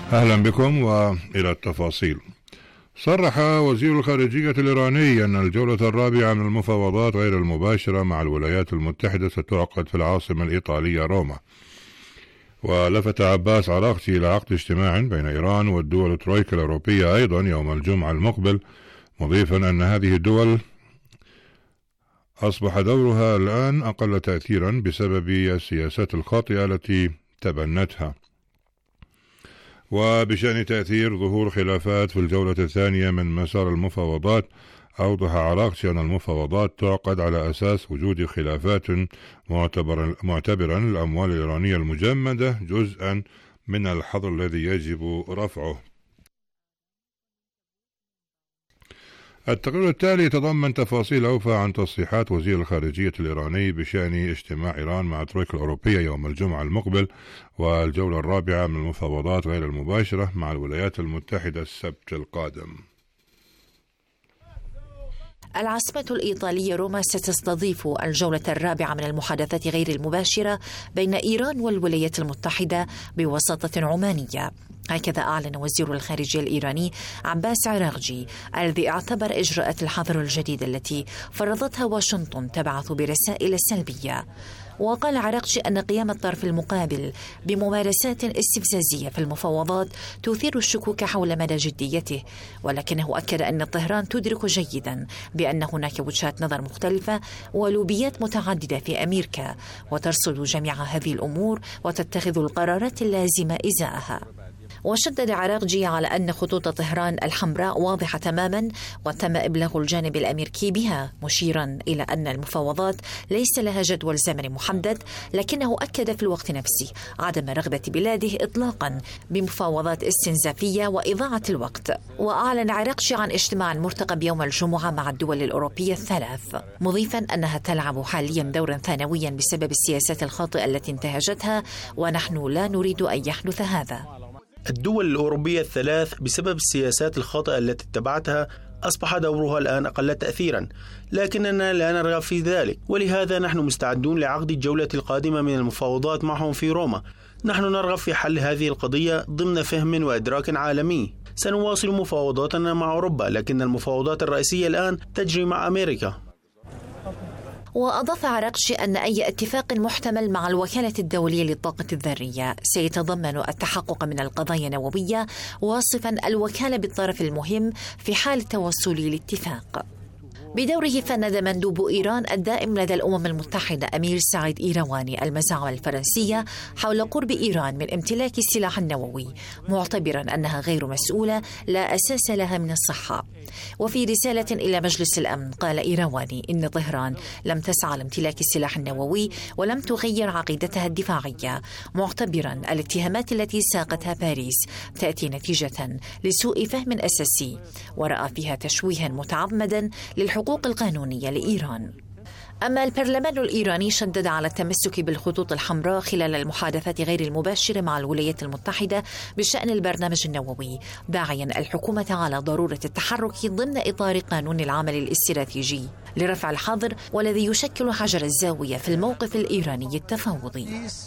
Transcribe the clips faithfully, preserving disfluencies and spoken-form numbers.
أهلا بكم وإلى التفاصيل. صرح وزير الخارجية الإيراني أن الجولة الرابعة من المفاوضات غير المباشرة مع الولايات المتحدة ستعقد في العاصمة الإيطالية روما. ولفت عباس عراقچي إلى عقد اجتماع بين إيران والدول الترويكا الأوروبية أيضا يوم الجمعة المقبل، مضيفا أن هذه الدول أصبح دورها الآن أقل تأثيرا بسبب السياسات الخاطئة التي تبنتها. وبشأن تأثير ظهور خلافات في الجولة الثانية من مسار المفاوضات، أوضح عراقچي أن المفاوضات تعقد على أساس وجود خلافات معتبرا, معتبرا الأموال الإيرانية المجمدة جزءا من الحظر الذي يجب رفعه. التقرير التالي يتضمن تفاصيل أوفى عن تصريحات وزير الخارجية الإيراني بشأن اجتماع إيران مع الترويكا الأوروبية يوم الجمعة المقبل والجولة الرابعة من المفاوضات غير المباشرة مع الولايات المتحدة السبت القادم. العاصمة الإيطالية روما ستستضيف الجولة الرابعة من المحادثات غير المباشرة بين إيران والولايات المتحدة بوساطة عمانية. هكذا أعلن وزير الخارجية الإيراني عباس عراقچي، الذي اعتبر إجراءات الحظر الجديدة التي فرضتها واشنطن تبعث برسائل سلبية. وقال عراقچي أن قيام الطرف المقابل بممارسات استفزازية في المفاوضات تثير الشكوك حول مدى جديته، ولكنه أكد أن طهران تدرك جيدا بأن هناك وجهات نظر مختلفة ولوبيات متعددة في أمريكا، وترصد جميع هذه الأمور وتتخذ القرارات اللازمة إزاءها. وشدد عراقچي على أن خطوط طهران الحمراء واضحة تماما وتم إبلاغ الجانب الأمريكي بها، مشيرا إلى أن المفاوضات ليس لها جدول زمني محدد، لكنه أكد في الوقت نفسه عدم رغبة بلاده إطلاقا بمفاوضات استنزافية وإضاعة الوقت. وأعلن عراقچي عن اجتماع مرتقب يوم الجمعة مع الدول الأوروبية الثلاث، مضيفا أنها تلعب حاليا دورا ثانويا بسبب السياسات الخاطئة التي انتهجتها، ونحن لا نريد أن يحدث هذا. الدول الأوروبية الثلاث بسبب السياسات الخاطئة التي اتبعتها أصبح دورها الآن أقل تأثيرا، لكننا لا نرغب في ذلك، ولهذا نحن مستعدون لعقد الجولة القادمة من المفاوضات معهم في روما. نحن نرغب في حل هذه القضية ضمن فهم وإدراك عالمي. سنواصل مفاوضاتنا مع أوروبا، لكن المفاوضات الرئيسية الآن تجري مع أمريكا. وأضاف عراقچي أن أي اتفاق محتمل مع الوكالة الدولية للطاقة الذرية سيتضمن التحقق من القضايا النووية، واصفا الوكالة بالطرف المهم في حال توصل لاتفاق. بدوره فند مندوب إيران الدائم لدى الأمم المتحدة أمير سعيد إيرواني المزاعم الفرنسية حول قرب إيران من امتلاك السلاح النووي، معتبرا أنها غير مسؤولة لا أساس لها من الصحة. وفي رسالة إلى مجلس الأمن قال إيرواني إن طهران لم تسعى لامتلاك السلاح النووي ولم تغير عقيدتها الدفاعية، معتبرا الاتهامات التي ساقتها باريس تأتي نتيجة لسوء فهم أساسي، ورأى فيها تشويها متعمدا للحقوق القانونية لإيران. أما البرلمان الإيراني شدد على التمسك بالخطوط الحمراء خلال المحادثات غير المباشرة مع الولايات المتحدة بشأن البرنامج النووي، داعيا الحكومة على ضرورة التحرك ضمن إطار قانون العمل الاستراتيجي لرفع الحظر، والذي يشكل حجر الزاوية في الموقف الإيراني التفاوضي.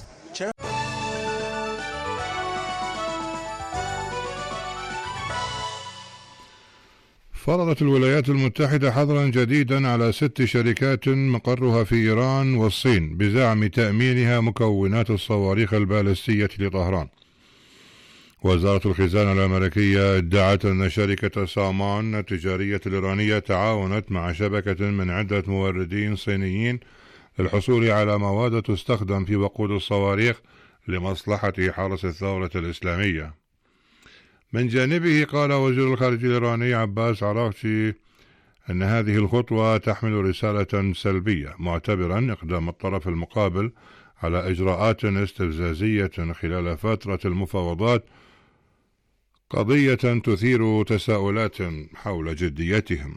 فرضت الولايات المتحدة حظرا جديدا على ست شركات مقرها في إيران والصين بزعم تأمينها مكونات الصواريخ البالستية لطهران. وزارة الخزانة الأمريكية ادعت أن شركة سامان التجارية الإيرانية تعاونت مع شبكة من عدة موردين صينيين للحصول على مواد تستخدم في وقود الصواريخ لمصلحة حرس الثورة الإسلامية. من جانبه قال وزير الخارجية الإيراني عباس عراقچي أن هذه الخطوة تحمل رسالة سلبية، معتبرا إقدام الطرف المقابل على إجراءات استفزازية خلال فترة المفاوضات قضية تثير تساؤلات حول جديتهم.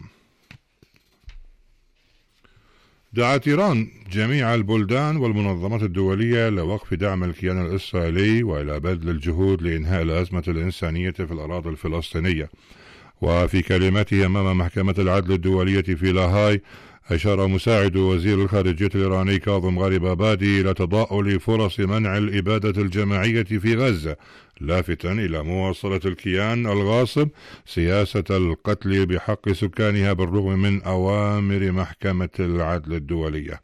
دعت إيران جميع البلدان والمنظمات الدولية لوقف دعم الكيان الإسرائيلي وإلى بذل الجهود لإنهاء الأزمة الإنسانية في الأراضي الفلسطينية. وفي كلمته أمام محكمة العدل الدولية في لاهاي، أشار مساعد وزير الخارجية الإيراني كاظم غريبابادي إلى تضاؤل فرص منع الإبادة الجماعية في غزة، لافتا إلى مواصلة الكيان الغاصب سياسة القتل بحق سكانها بالرغم من أوامر محكمة العدل الدولية.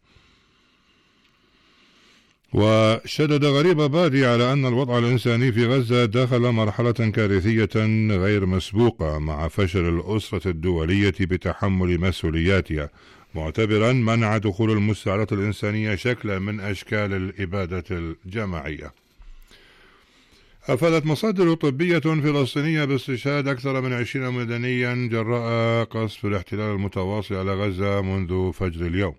وشدد غريبابادي على أن الوضع الإنساني في غزة دخل مرحلة كارثية غير مسبوقة مع فشل الأسرة الدولية بتحمل مسؤولياتها، معتبرا منع دخول المساعدات الإنسانية شكلا من أشكال الإبادة الجماعية. أفادت مصادر طبية فلسطينية باستشهاد أكثر من عشرين مدنيا جراء قصف الاحتلال المتواصل على غزة منذ فجر اليوم.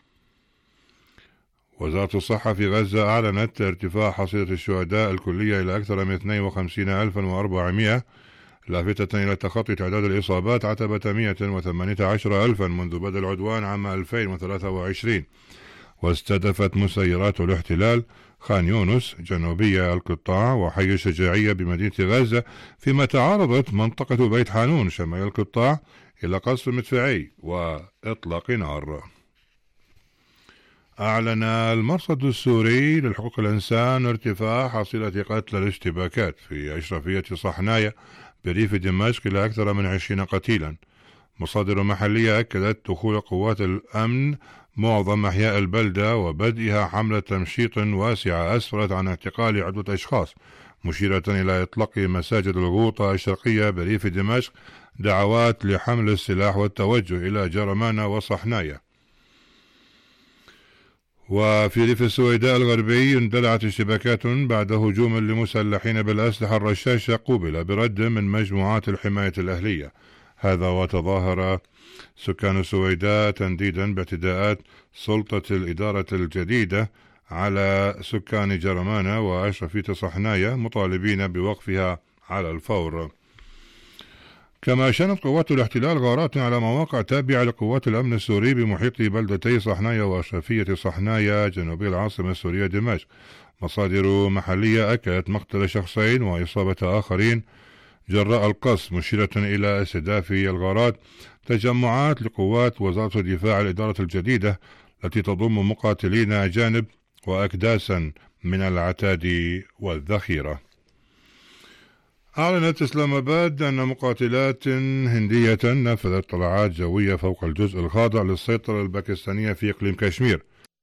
وزارة الصحة في غزة أعلنت ارتفاع حصيلة الشهداء الكلية إلى أكثر من اثنين وخمسين ألفا وأربعمائة، لافتة إلى تخطي تعداد الإصابات عتبة مئة وثمانية عشر ألفا منذ بدء العدوان عام ألفين وثلاثة وعشرين. واستهدفت مسيرات الاحتلال خان يونس جنوبية القطاع وحي الشجاعية بمدينة غزة، فيما تعرضت منطقة بيت حانون شمال القطاع إلى قصف مدفعي وإطلاق نار. أعلن المرصد السوري لحقوق الإنسان ارتفاع حصيلة قتلى الاشتباكات في أشرفية صحنايا بريف دمشق إلى أكثر من عشرين قتيلا. مصادر محلية أكدت دخول قوات الأمن معظم أحياء البلدة وبدءها حملة تمشيط واسعة أسفرت عن اعتقال عدة أشخاص، مشيرة إلى إطلاق مساجد الغوطة الشرقية بريف دمشق دعوات لحمل السلاح والتوجه إلى جرمانة وصحنايا. وفي ريف السويداء الغربي اندلعت اشتباكات بعد هجوم لمسلحين بالأسلحة الرشاشة قوبل برد من مجموعات الحماية الأهلية. هذا وتظاهر سكان السويداء تنديدا باعتداءات سلطة الإدارة الجديدة على سكان جرمانة وأشرفية صحنايا، مطالبين بوقفها على الفور. كما شنت قوات الاحتلال غارات على مواقع تابعة لقوات الأمن السوري بمحيط بلدتي صحنايا وأشرفية صحنايا جنوبي العاصمة السورية دمشق. مصادر محلية أكدت مقتل شخصين وإصابة آخرين جراء القصف، مشيرة إلى استهداف الغارات تجمعات لقوات وزارة الدفاع الإدارة الجديدة التي تضم مقاتلين أجانب وأكداسا من العتاد والذخيرة. أعلنت إسلام آباد أن مقاتلات هندية نفذت طلعات جوية فوق الجزء الخاضع للسيطرة الباكستانية في إقليم كشمير.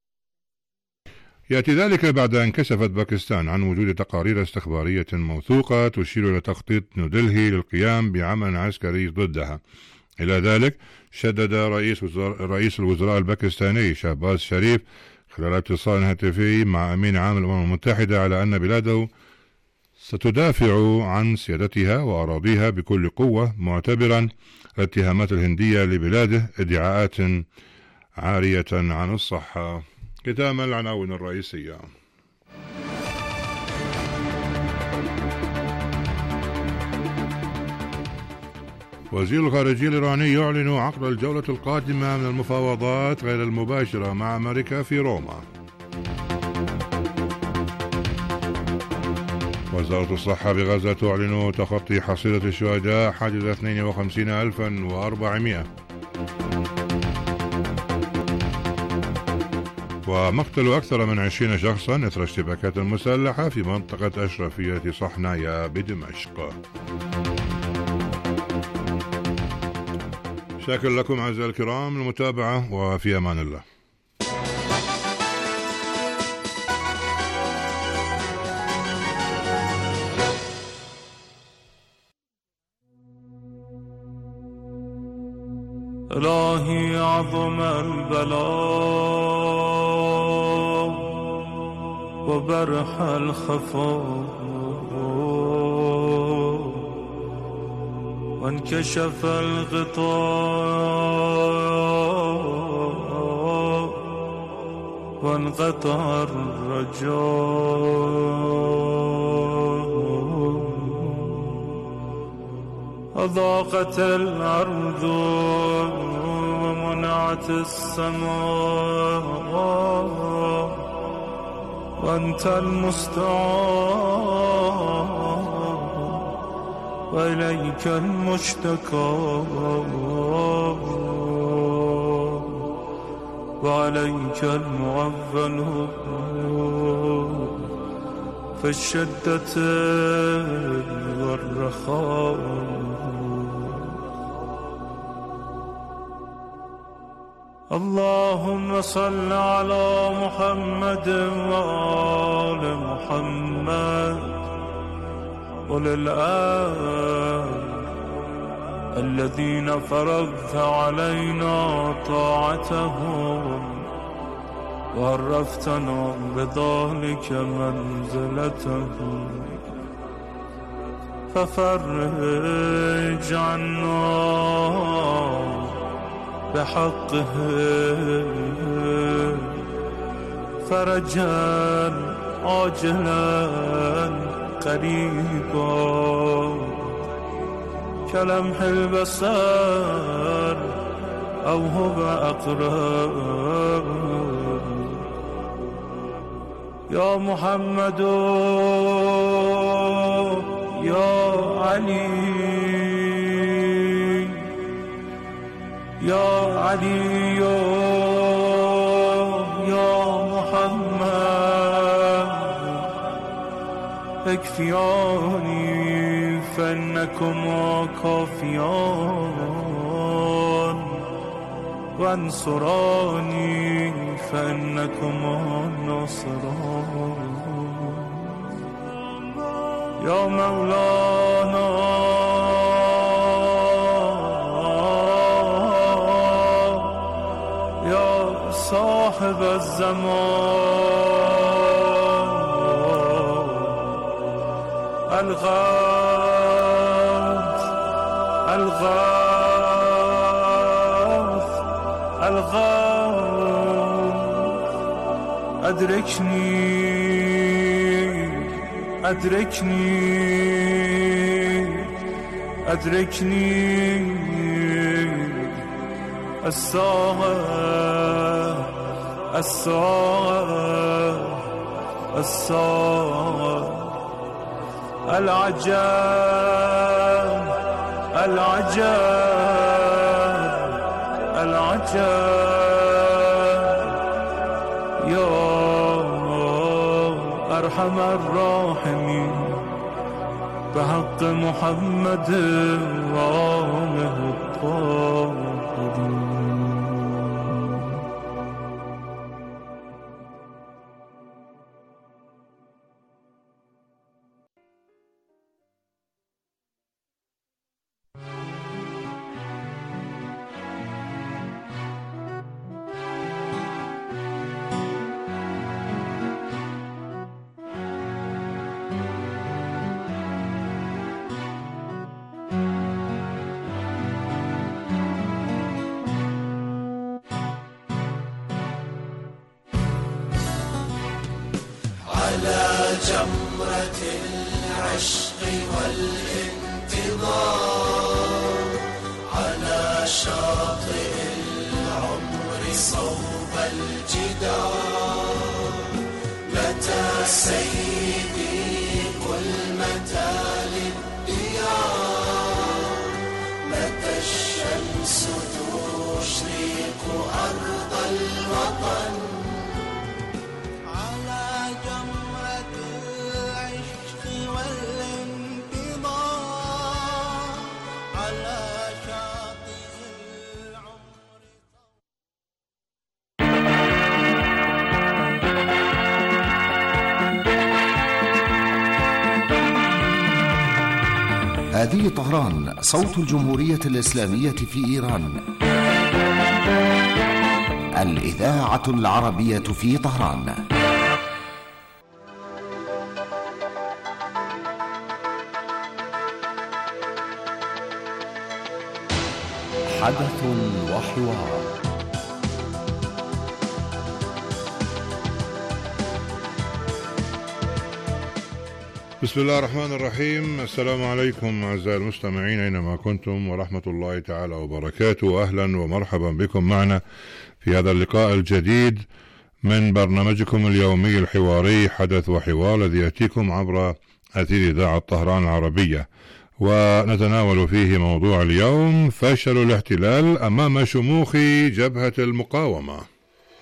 يأتي ذلك بعد أن كشفت باكستان عن وجود تقارير استخبارية موثوقة تشير إلى تخطيط نيودلهي للقيام بعمل عسكري ضدها. إلى ذلك شدد رئيس, رئيس الوزراء الباكستاني شهباز شريف خلال اتصال هاتفي مع أمين عام الأمم المتحدة على أن بلاده ستدافع عن سيادتها وأراضيها بكل قوة، معتبرا الاتهامات الهندية لبلاده ادعاءات عارية عن الصحة. ختام العناوين الرئيسية. وزير الخارجية الإيراني يعلن عقد الجولة القادمة من المفاوضات غير المباشرة مع أمريكا في روما. وزارة الصحة بغزة تعلن تخطي حصيلة الشهداء حاجز اثنين وخمسين ألفا وأربعمائة. ومقتل أكثر من عشرين شخصا إثر اشتباكات مسلحة في منطقة أشرفية صحنايا بدمشق. شاكر لكم أعزائي الكرام المتابعة، وفي أمان الله. إلهي عظم البلاء وبرح الخفاء وانكشف الغطاء وانقطع الرجاء أضاقت الأرض ومنعت السماء وأنت المستعان وإليك المشتكى. وعليك المغفل في الشدة والرخاء. اللهم صل على محمد وآل محمد وللآل الذين فرضت علينا طاعتهم وعرفتنا بذلك منزلتهم، ففرج عنا بحقه فرجا عاجلا قريبا كلمح البصر أو هو أقرب. يا محمد يا علي يا علي يا محمد اكفياني فإنكما كافيان وانصراني فإنكما ناصران. يا مولانا يا صاحب الزمان الغوث الغوث الغوث أدركني أدركني أدركني الساعة الساعة الساعة العجاب العجاب العجاب. يا أرحم الراحمين بحق محمد وآله الطاهرين. على جمرة العشق والانتظار على شاطئ العمر صوب الجدار. متى سيدي قل متى للديار، متى الشمس تشرق أرض الوطن. هذه طهران، صوت الجمهورية الإسلامية في إيران، الإذاعة العربية في طهران. حدث وحوار. بسم الله الرحمن الرحيم. السلام عليكم أعزائي المستمعين أينما كنتم، ورحمة الله تعالى وبركاته. أهلا ومرحبا بكم معنا في هذا اللقاء الجديد من برنامجكم اليومي الحواري حدث وحوار، الذي يأتيكم عبر أثير إذاعة طهران العربية، ونتناول فيه موضوع اليوم: فشل الاحتلال أمام شموخ جبهة المقاومة.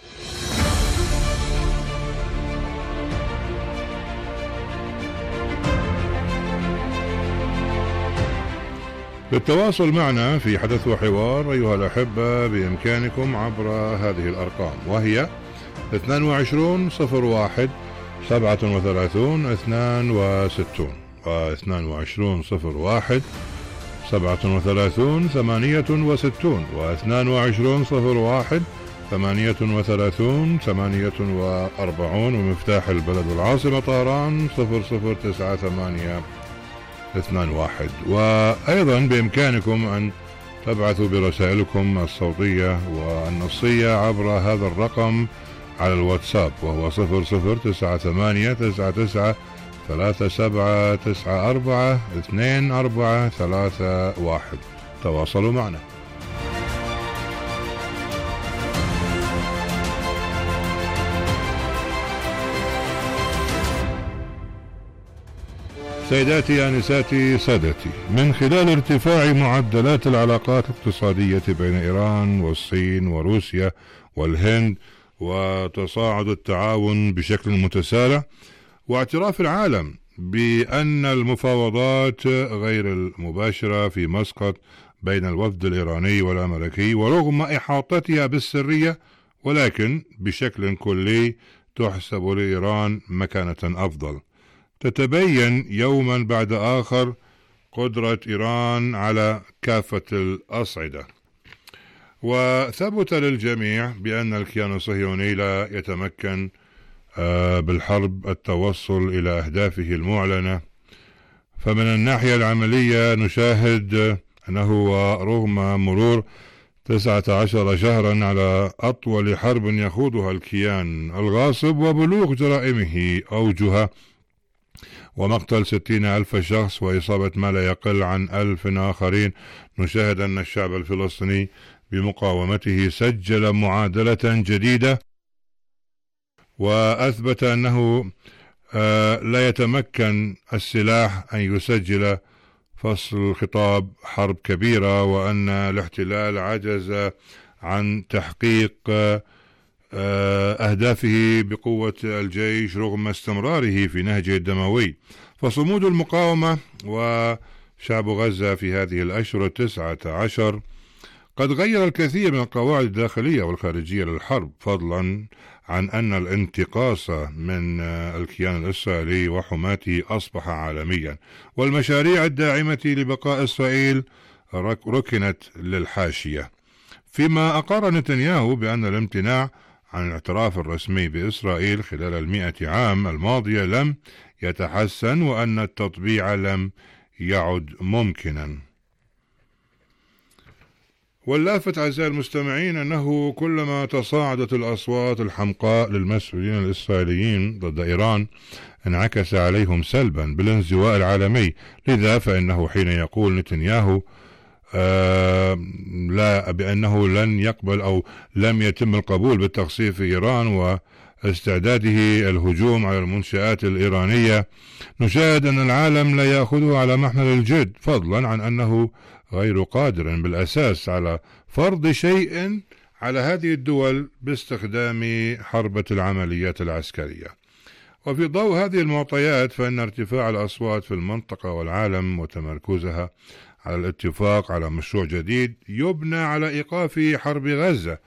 للتواصل معنا في حدث وحوار أيها الأحبة بإمكانكم عبر هذه الأرقام، وهي اثنين وعشرين صفر واحد سبعة وثلاثين اثنان وستون واثنين وعشرين صفر واحد سبعة وثلاثين ثمانية وستون واثنين وعشرين صفر واحد ثمانية وثلاثين ثمانية وأربعون، ومفتاح البلد والعاصمة طهران صفر صفر تسعة ثمانية اثنان واحد. وأيضا بإمكانكم أن تبعثوا برسائلكم الصوتية والنصية عبر هذا الرقم على الواتساب، وهو صفر صفر تسعة ثمانية تسعة تسعة ثلاثة سبعة تسعة أربعة اثنين أربعة ثلاثة واحد. تواصلوا معنا. سيداتي آنساتي سادتي، من خلال ارتفاع معدلات العلاقات الاقتصادية بين إيران والصين وروسيا والهند، وتصاعد التعاون بشكل متسارع، واعتراف العالم بأن المفاوضات غير المباشرة في مسقط بين الوفد الإيراني والأمريكي، ورغم إحاطتها بالسرية ولكن بشكل كلي تحسب لإيران مكانة أفضل، تتبين يوما بعد آخر قدرة إيران على كافة الأصعدة. وثبت للجميع بأن الكيان الصهيوني لا يتمكن بالحرب التوصل إلى أهدافه المعلنة. فمن الناحية العملية نشاهد أنه رغم مرور تسعة عشر شهرا على أطول حرب يخوضها الكيان الغاصب وبلوغ جرائمه أوجها ومقتل ستين ألف شخص وإصابة ما لا يقل عن ألف آخرين، نشاهد أن الشعب الفلسطيني بمقاومته سجل معادلة جديدة، وأثبت أنه لا يتمكن السلاح أن يسجل فصل خطاب حرب كبيرة، وأن الاحتلال عجز عن تحقيق أهدافه بقوة الجيش رغم استمراره في نهجه الدموي. فصمود المقاومة وشعب غزة في هذه الأشهر التسعة عشر قد غير الكثير من القواعد الداخلية والخارجية للحرب، فضلا عن أن الانتقاص من الكيان الإسرائيلي وحماته أصبح عالميا، والمشاريع الداعمة لبقاء إسرائيل ركنت للحاشية. فيما أقر نتنياهو بأن الامتناع عن الاعتراف الرسمي بإسرائيل خلال المئة عام الماضية لم يتحسن، وأن التطبيع لم يعد ممكنا. واللافت أعزائي المستمعين أنه كلما تصاعدت الأصوات الحمقاء للمسؤولين الإسرائيليين ضد إيران انعكس عليهم سلبا بالانزواء العالمي. لذا فإنه حين يقول نتنياهو آه لا بأنه لن يقبل أو لم يتم القبول بالتقصير في إيران واستعداده الهجوم على المنشآت الإيرانية، نشاهد أن العالم لا يأخذه على محمل الجد، فضلا عن أنه غير قادر بالأساس على فرض شيء على هذه الدول باستخدام حربة العمليات العسكرية. وفي ضوء هذه المعطيات فإن ارتفاع الأصوات في المنطقة والعالم وتمركزها على الاتفاق على مشروع جديد يبنى على إيقاف حرب غزة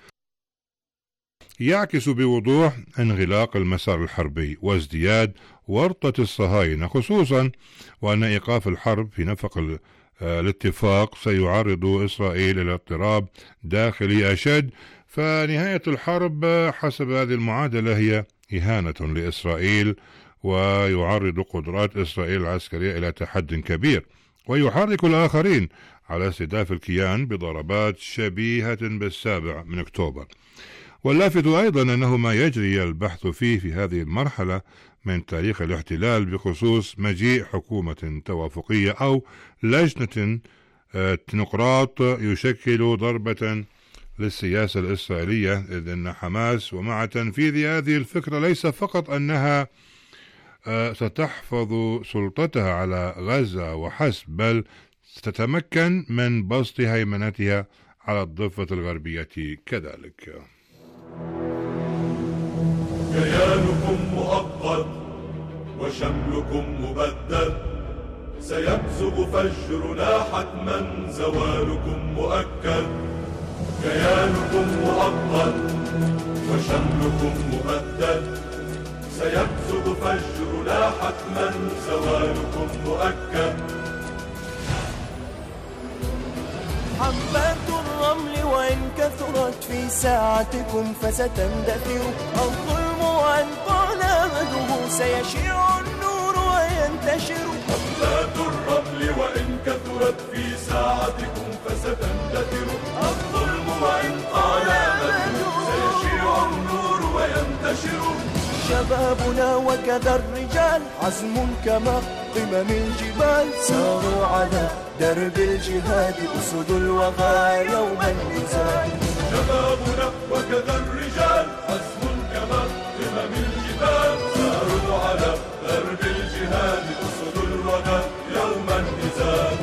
يعكس بوضوح انغلاق المسار الحربي وازدياد ورطة الصهاينة، خصوصا وأن إيقاف الحرب في نفق الاتفاق سيعرض إسرائيل إلى اضطراب داخلي أشد. فنهاية الحرب حسب هذه المعادلة هي إهانة لإسرائيل، ويعرض قدرات إسرائيل العسكرية إلى تحد كبير، ويحرك الآخرين على استهداف الكيان بضربات شبيهة بالسابع من أكتوبر. واللافت أيضا أنه ما يجري البحث فيه في هذه المرحلة من تاريخ الاحتلال بخصوص مجيء حكومة توافقية أو لجنة تنقراط يشكل ضربة للسياسة الإسرائيلية، إذ أن حماس ومع تنفيذ هذه الفكرة ليس فقط أنها ستحفظ سلطتها على غزة وحسب، بل ستتمكن من بسط هيمنتها على الضفة الغربية كذلك. كيانكم مؤقت وشملكم مبدد، سيبزغ فجرنا حتما زوالكم مؤكد. كيانكم مؤقت وشملكم مؤدد، سيبزغ فجرنا حتما زوالكم مؤكد. حبات الرمل وإن كثرت في ساعتكم فستندثر، الظلم وإن طال مده سيشيع النور وينتشر. حبات الرمل وإن كثرت في ساعتكم فستندثر، الظلم وإن طال مده سيشيع النور وينتشر. شبابنا وكذا الرجال عزم كما قمم الجبال، ساروا على درب الجهاد أسد الوغى يوم النزال. شبابنا وكذا الرجال عزم كما قمم الجبال، ساروا على درب الجهاد أسد الوغى يوم النزال.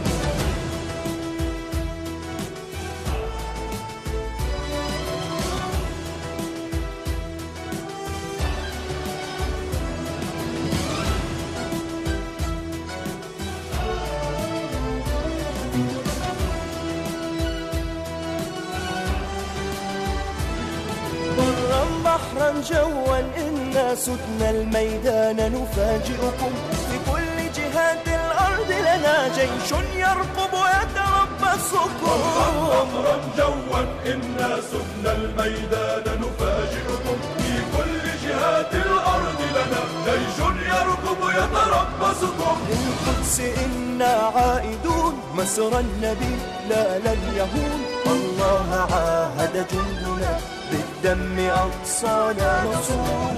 بحرا جوا إنا سدنا الميدان نفاجئكم، في كل جهات الأرض لنا جيش يرقب يتربصكم. بحرا جوا إنا سدنا الميدان نفاجئكم، في كل جهات الأرض لنا جيش يرقب يتربصكم. للقدس إنا عائدون مسرى النبي لا لن يهون، الله عاهد جندنا بالدم أقصانا نصوم.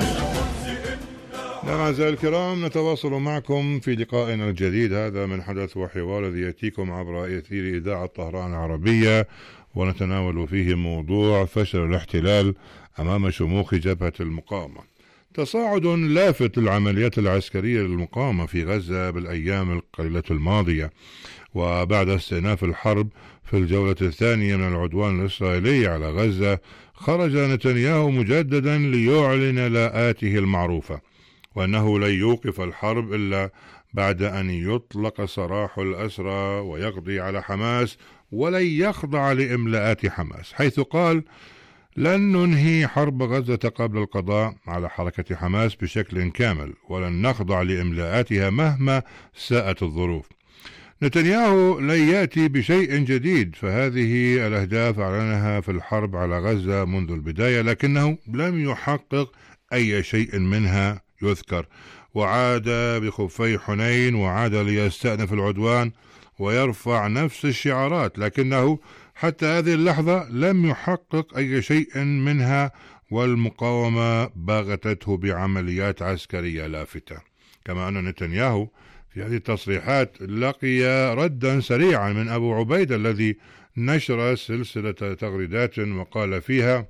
أعزائي الكرام، نتواصل معكم في لقائنا الجديد هذا من حدث وحوار الذي يأتيكم عبر أثير إذاعة طهران العربية، ونتناول فيه موضوع فشل الاحتلال أمام شموخ جبهة المقاومة. تصاعد لافت للعمليات العسكرية للمقاومة في غزة بالأيام القليلة الماضية، وبعد استئناف الحرب في الجولة الثانية من العدوان الإسرائيلي على غزة، خرج نتنياهو مجددا ليعلن لاءاته المعروفة، وأنه لن يوقف الحرب إلا بعد أن يطلق سراح الأسرى ويقضي على حماس، ولن يخضع لإملاءات حماس، حيث قال: لن ننهي حرب غزة قبل القضاء على حركة حماس بشكل كامل، ولن نخضع لإملاءاتها مهما ساءت الظروف. نتنياهو لن يأتي بشيء جديد، فهذه الأهداف أعلنها في الحرب على غزة منذ البداية، لكنه لم يحقق أي شيء منها يذكر، وعاد بخفي حنين، وعاد ليستأنف العدوان ويرفع نفس الشعارات، لكنه حتى هذه اللحظة لم يحقق أي شيء منها، والمقاومة باغتته بعمليات عسكرية لافتة. كما أن نتنياهو في هذه التصريحات لقي ردا سريعا من أبو عبيدة الذي نشر سلسلة تغريدات وقال فيها: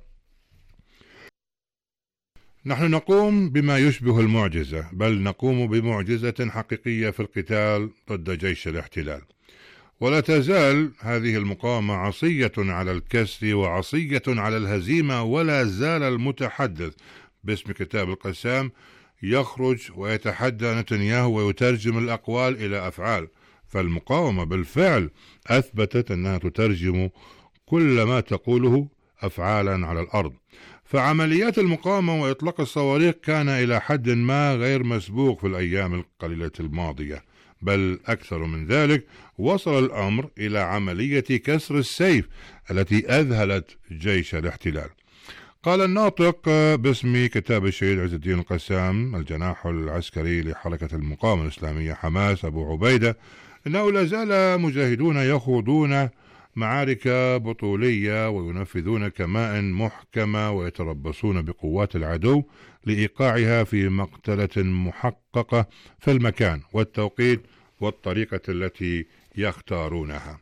نحن نقوم بما يشبه المعجزة، بل نقوم بمعجزة حقيقية في القتال ضد جيش الاحتلال، ولا تزال هذه المقاومة عصية على الكسر وعصية على الهزيمة، ولا زال المتحدث باسم كتاب القسام يخرج ويتحدى نتنياهو ويترجم الأقوال إلى أفعال. فالمقاومة بالفعل أثبتت أنها تترجم كل ما تقوله أفعالا على الأرض. فعمليات المقاومة وإطلاق الصواريخ كان إلى حد ما غير مسبوق في الأيام القليلة الماضية، بل أكثر من ذلك، وصل الأمر إلى عملية كسر السيف التي أذهلت جيش الاحتلال. قال الناطق باسم كتاب الشهيد عز الدين القسام الجناح العسكري لحركة المقاومة الإسلامية حماس أبو عبيدة إنه لا زال مجاهدون يخوضون معارك بطولية وينفذون كمائن محكمة ويتربصون بقوات العدو لإيقاعها في مقتلة محققة في المكان والتوقيت والطريقة التي يختارونها.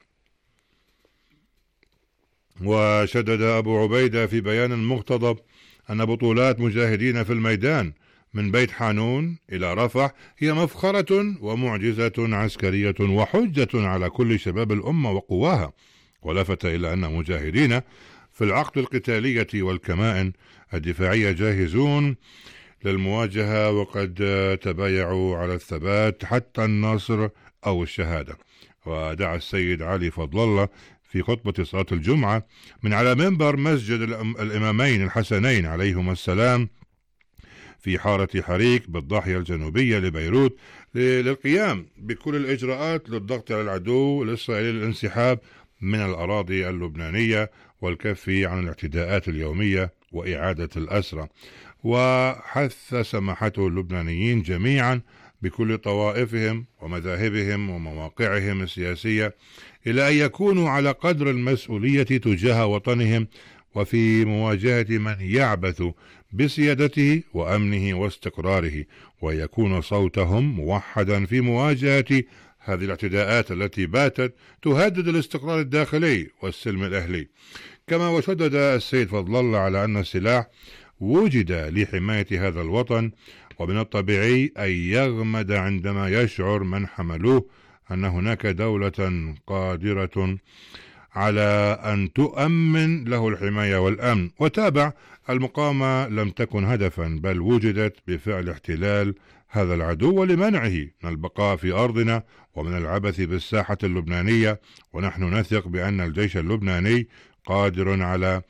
وشدد أبو عبيدة في بيان مغتضب أن بطولات مجاهدين في الميدان من بيت حانون إلى رفح هي مفخرة ومعجزة عسكرية وحجة على كل شباب الأمة وقواها، ولفت إلى أن مجاهدين في العقد القتالية والكمائن الدفاعية جاهزون للمواجهة، وقد تبايعوا على الثبات حتى النصر أو الشهادة. ودعا السيد علي فضل الله في خطبة صلاة الجمعة من على منبر مسجد الإمامين الحسنين عليهما السلام في حارة حريك بالضاحية الجنوبية لبيروت للقيام بكل الإجراءات للضغط على العدو الإسرائيلي للانسحاب من الأراضي اللبنانية والكف عن الاعتداءات اليومية وإعادة الأسرى. وحث سماحته اللبنانيين جميعا بكل طوائفهم ومذاهبهم ومواقعهم السياسية إلى أن يكونوا على قدر المسؤولية تجاه وطنهم وفي مواجهة من يعبث بسيادته وأمنه واستقراره، ويكون صوتهم موحدا في مواجهة هذه الاعتداءات التي باتت تهدد الاستقرار الداخلي والسلم الأهلي. كما وشدد السيد فضل الله على أن السلاح وجد لحماية هذا الوطن، ومن الطبيعي أن يغمد عندما يشعر من حملوه أن هناك دولة قادرة على أن تؤمن له الحماية والأمن. وتابع: المقاومة لم تكن هدفا، بل وجدت بفعل احتلال هذا العدو ولمنعه من البقاء في أرضنا ومن العبث بالساحة اللبنانية، ونحن نثق بأن الجيش اللبناني قادر على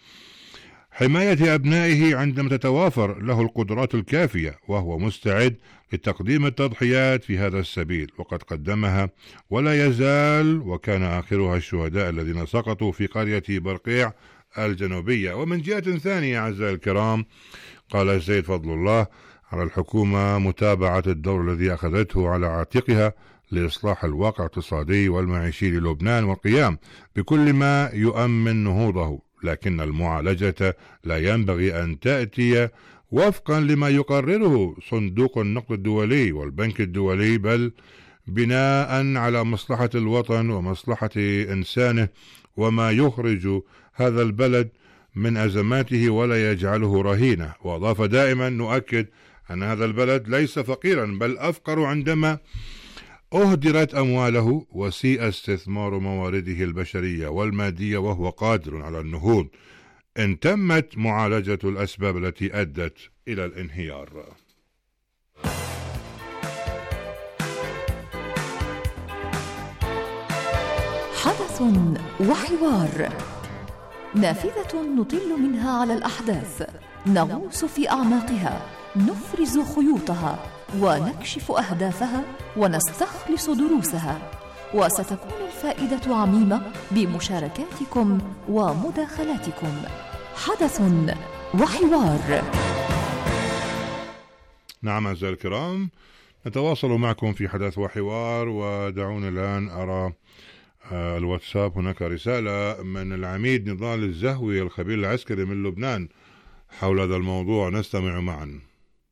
حماية أبنائه عندما تتوافر له القدرات الكافية، وهو مستعد لتقديم التضحيات في هذا السبيل، وقد قدمها ولا يزال، وكان آخرها الشهداء الذين سقطوا في قرية برقيع الجنوبية. ومن جهة ثانية أعزائي الكرام، قال السيد فضل الله: على الحكومة متابعة الدور الذي أخذته على عاتقها لإصلاح الواقع الاقتصادي والمعيشي للبنان والقيام بكل ما يؤمن نهوضه، لكن المعالجة لا ينبغي أن تأتي وفقا لما يقرره صندوق النقد الدولي والبنك الدولي، بل بناء على مصلحة الوطن ومصلحة إنسانه وما يخرج هذا البلد من أزماته ولا يجعله رهينة. وأضاف: دائما نؤكد أن هذا البلد ليس فقيرا بل أفقر عندما أهدرت أمواله وسيء استثمار موارده البشرية والمادية، وهو قادر على النهوض إن تمت معالجة الأسباب التي أدت إلى الانهيار. حدث وحوار، نافذة نطل منها على الأحداث، نغوص في أعماقها، نفرز خيوطها ونكشف أهدافها ونستخلص دروسها، وستكون الفائدة عميمة بمشاركاتكم ومداخلاتكم. حدث وحوار. نعم أعزائي الكرام، نتواصل معكم في حدث وحوار، ودعونا الآن أرى الواتساب. هناك رسالة من العميد نضال الزهوي الخبير العسكري من لبنان حول هذا الموضوع، نستمع معا.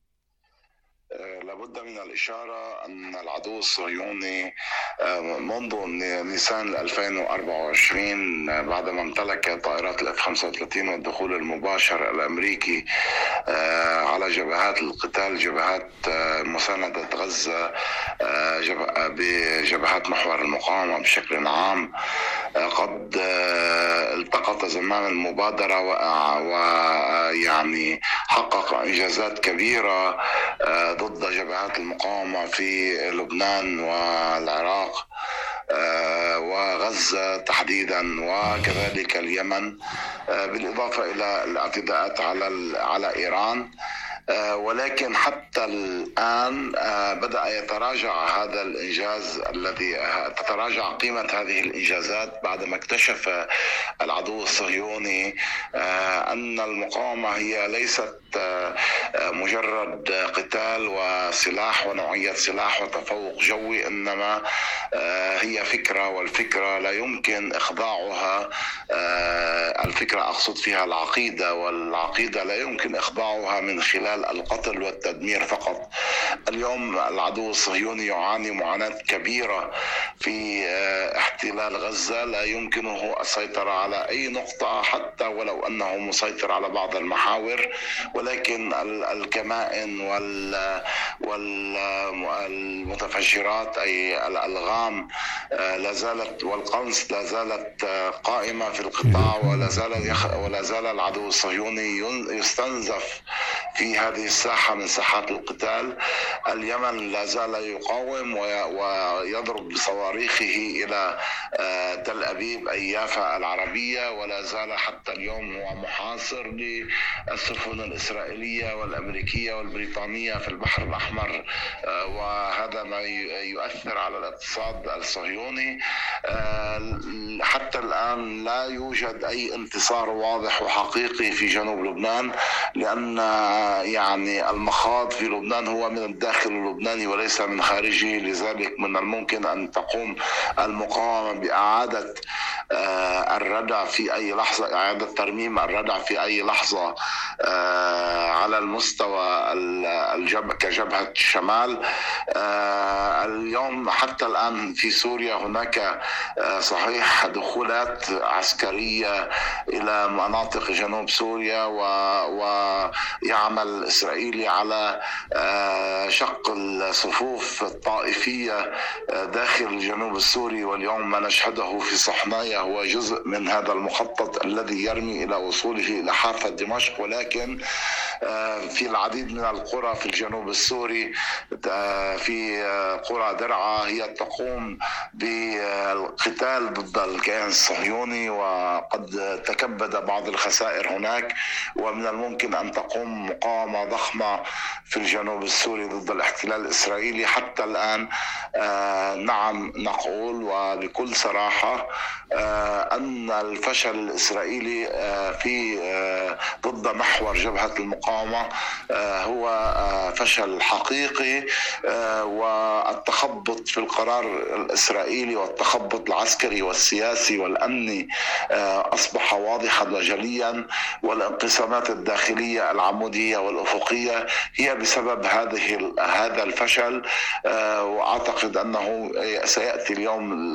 لابد من الإشارة أن العدو الصهيوني منذ نيسان ألفين وأربعة وعشرين بعدما امتلك طائرات الإف خمسة وثلاثين والدخول المباشر الأمريكي على جبهات القتال، جبهات مساندة غزة، بجبهات محور المقاومة بشكل عام، قد التقط زمان المبادرة ويعني حقق إنجازات كبيرة ضد جبهات المقاومة في لبنان والعراق وغزة تحديدا، وكذلك اليمن، بالإضافة إلى الاعتداءات على على إيران. ولكن حتى الآن بدأ يتراجع هذا الإنجاز الذي تتراجع قيمة هذه الإنجازات بعدما اكتشف العدو الصهيوني أن المقاومة هي ليست مجرد قتال وسلاح ونوعية سلاح وتفوق جوي، إنما هي فكرة، والفكرة لا يمكن إخضاعها. الفكرة أقصد فيها العقيدة، والعقيدة لا يمكن إخضاعها من خلال القتل والتدمير فقط. اليوم العدو الصهيوني يعاني معاناة كبيرة في احتلال غزة، لا يمكنه السيطرة على أي نقطة حتى ولو أنه مسيطر على بعض المحاور، ولكن الكمائن والمتفجرات أي الألغام لا زالت، والقنص لا زالت قائمة في القطاع، ولا زال ولا زال العدو الصهيوني يستنزف في هذه الساحة من ساحات القتال. اليمن لا زال يقاوم ويضرب بصواريخه إلى تل أبيب أي يافا العربية، ولا زال حتى اليوم هو محاصر للسفن الإسرائيلية والأمريكية والبريطانية في البحر الأحمر، وهذا ما يؤثر على الاقتصاد الصهيوني. حتى الآن لا يوجد أي انتصار واضح وحقيقي في جنوب لبنان، لأن يعني المخاض في لبنان هو من الداخل اللبناني وليس من خارجه. لذلك من الممكن أن تقوم المقاومة بإعادة الردع في أي لحظة، إعادة ترميم الردع في أي لحظة على المستوى الجبهة كجبهة الشمال. اليوم حتى الآن في سوريا هناك صحيح دخولات عسكرية إلى مناطق جنوب سوريا، ويعمل الإسرائيلي على شق الصفوف الطائفية داخل الجنوب السوري. واليوم ما نشهده في صحنايا هو جزء من هذا المخطط الذي يرمي إلى وصوله إلى حافة دمشق. ولكن في العديد من القرى في الجنوب السوري، في قرى درعا، هي تقوم بالقتال ضد الكيان الصهيوني، وقد تكبد بعض الخسائر هناك. ومن الممكن أن تقوم مقاومة ضخمة في الجنوب السوري ضد الاحتلال الإسرائيلي. حتى الآن نعم نقول وبكل صراحة أن الفشل الإسرائيلي في ضد محور جبهة المقاومة هو فشل حقيقي، والتخبط في القرار الإسرائيلي والتخبط العسكري والسياسي والأمني أصبح واضحا وجليا. والانقسامات الداخلية العمودية والأفقية هي بسبب هذه هذا الفشل. وأعتقد أنه سيأتي اليوم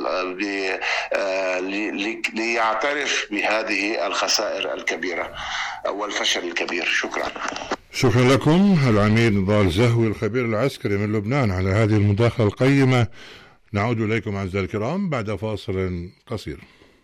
ليعترف بهذه الخسائر الكبيرة والفشل الكبير. شكرا. شكرا لكم العميد نضال زهوي الخبير العسكري من لبنان على هذه المداخلة القيمة. نعود إليكم أعزائي الكرام بعد فاصل قصير.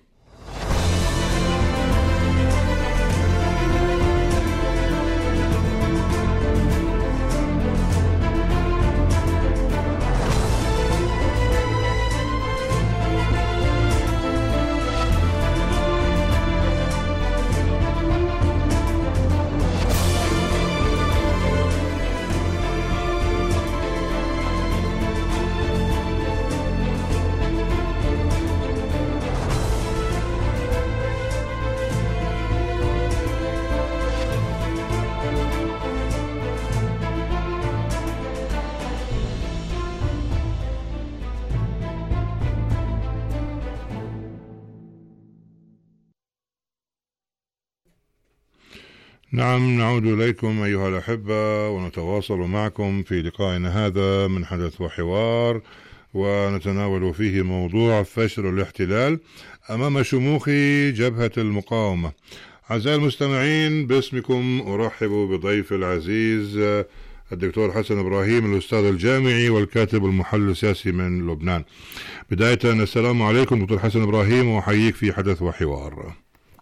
نعم، نعود إليكم أيها الأحبة ونتواصل معكم في لقائنا هذا من حدث وحوار، ونتناول فيه موضوع فشل الاحتلال أمام شموخ جبهة المقاومة. أعزائي المستمعين، باسمكم أرحب بضيف العزيز الدكتور حسن إبراهيم، الأستاذ الجامعي والكاتب والمحلل السياسي من لبنان. بداية السلام عليكم دكتور حسن إبراهيم، وأحييك في حدث وحوار.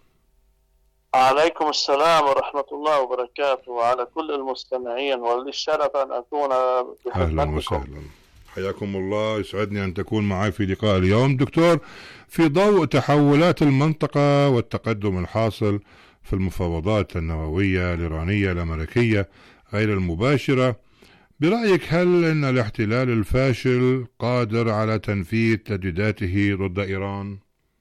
عليكم السلام ورحمة الله وبركاته وعلى كل المستمعين، ولي الشرف أن أكون بحضرتكم. أهلا وسهلا، حياكم الله، يسعدني أن تكون معي في لقاء اليوم. دكتور، في ضوء تحولات المنطقة والتقدم الحاصل في المفاوضات النووية الإيرانية الأمريكية غير المباشرة، برأيك هل أن الاحتلال الفاشل قادر على تنفيذ تهديداته ضد إيران؟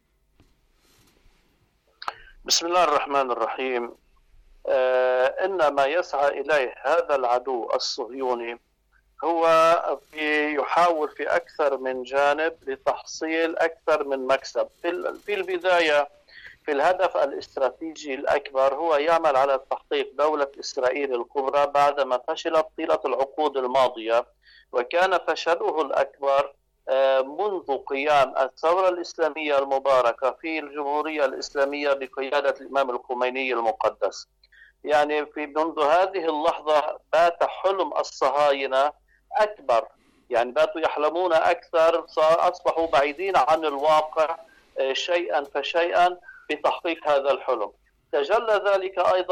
بسم الله الرحمن الرحيم. آه إن ما يسعى إليه هذا العدو الصهيوني هو في يحاول في أكثر من جانب لتحصيل أكثر من مكسب. في البداية في الهدف الاستراتيجي الأكبر هو يعمل على تحقيق دولة إسرائيل الكبرى بعدما فشلت طيلة العقود الماضية، وكان فشله الأكبر منذ قيام الثورة الإسلامية المباركة في الجمهورية الإسلامية بقيادة الإمام الخميني المقدس. يعني في منذ هذه اللحظة بات حلم الصهاينة أكبر، يعني باتوا يحلمون أكثر، أصبحوا بعيدين عن الواقع شيئا فشيئا بتحقيق هذا الحلم. تجلى ذلك أيضا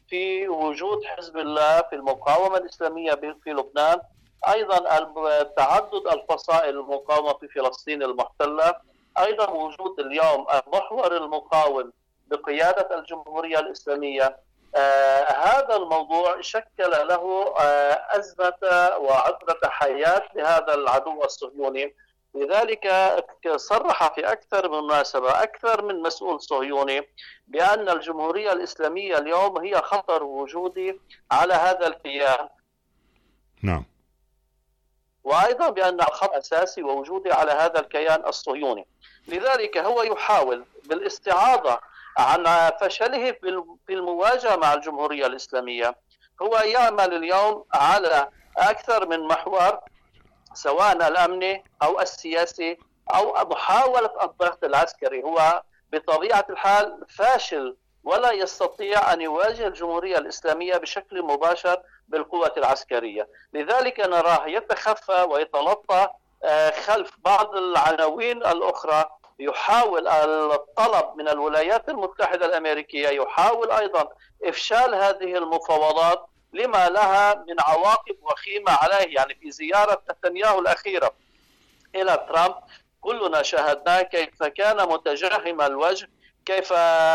في وجود حزب الله في المقاومة الإسلامية في لبنان، أيضا تعدد الفصائل المقاومة في فلسطين المحتلة، أيضا وجود اليوم المحور المقاوم بقيادة الجمهورية الإسلامية. آه هذا الموضوع شكل له آه أزمة وعقدة حياة لهذا العدو الصهيوني. لذلك صرح في أكثر من مناسبة أكثر من مسؤول صهيوني بأن الجمهورية الإسلامية اليوم هي خطر وجودي على هذا الكيان. نعم. وأيضا بأن خطر أساسي ووجودي على هذا الكيان الصهيوني. لذلك هو يحاول بالاستعاضة عن فشله في المواجهة مع الجمهورية الإسلامية. هو يعمل اليوم على أكثر من محور، سواء الأمني أو السياسي أو محاولة الضغط العسكري. هو بطبيعة الحال فاشل ولا يستطيع أن يواجه الجمهورية الإسلامية بشكل مباشر بالقوة العسكرية. لذلك نراه يتخفى ويتلطى خلف بعض العناوين الأخرى، يحاول الطلب من الولايات المتحدة الأمريكية، يحاول أيضا إفشال هذه المفاوضات لما لها من عواقب وخيمة عليه. يعني في زيارة نتنياهو الأخيرة إلى ترامب كلنا شاهدناه كيف كان متجهم الوجه، كيف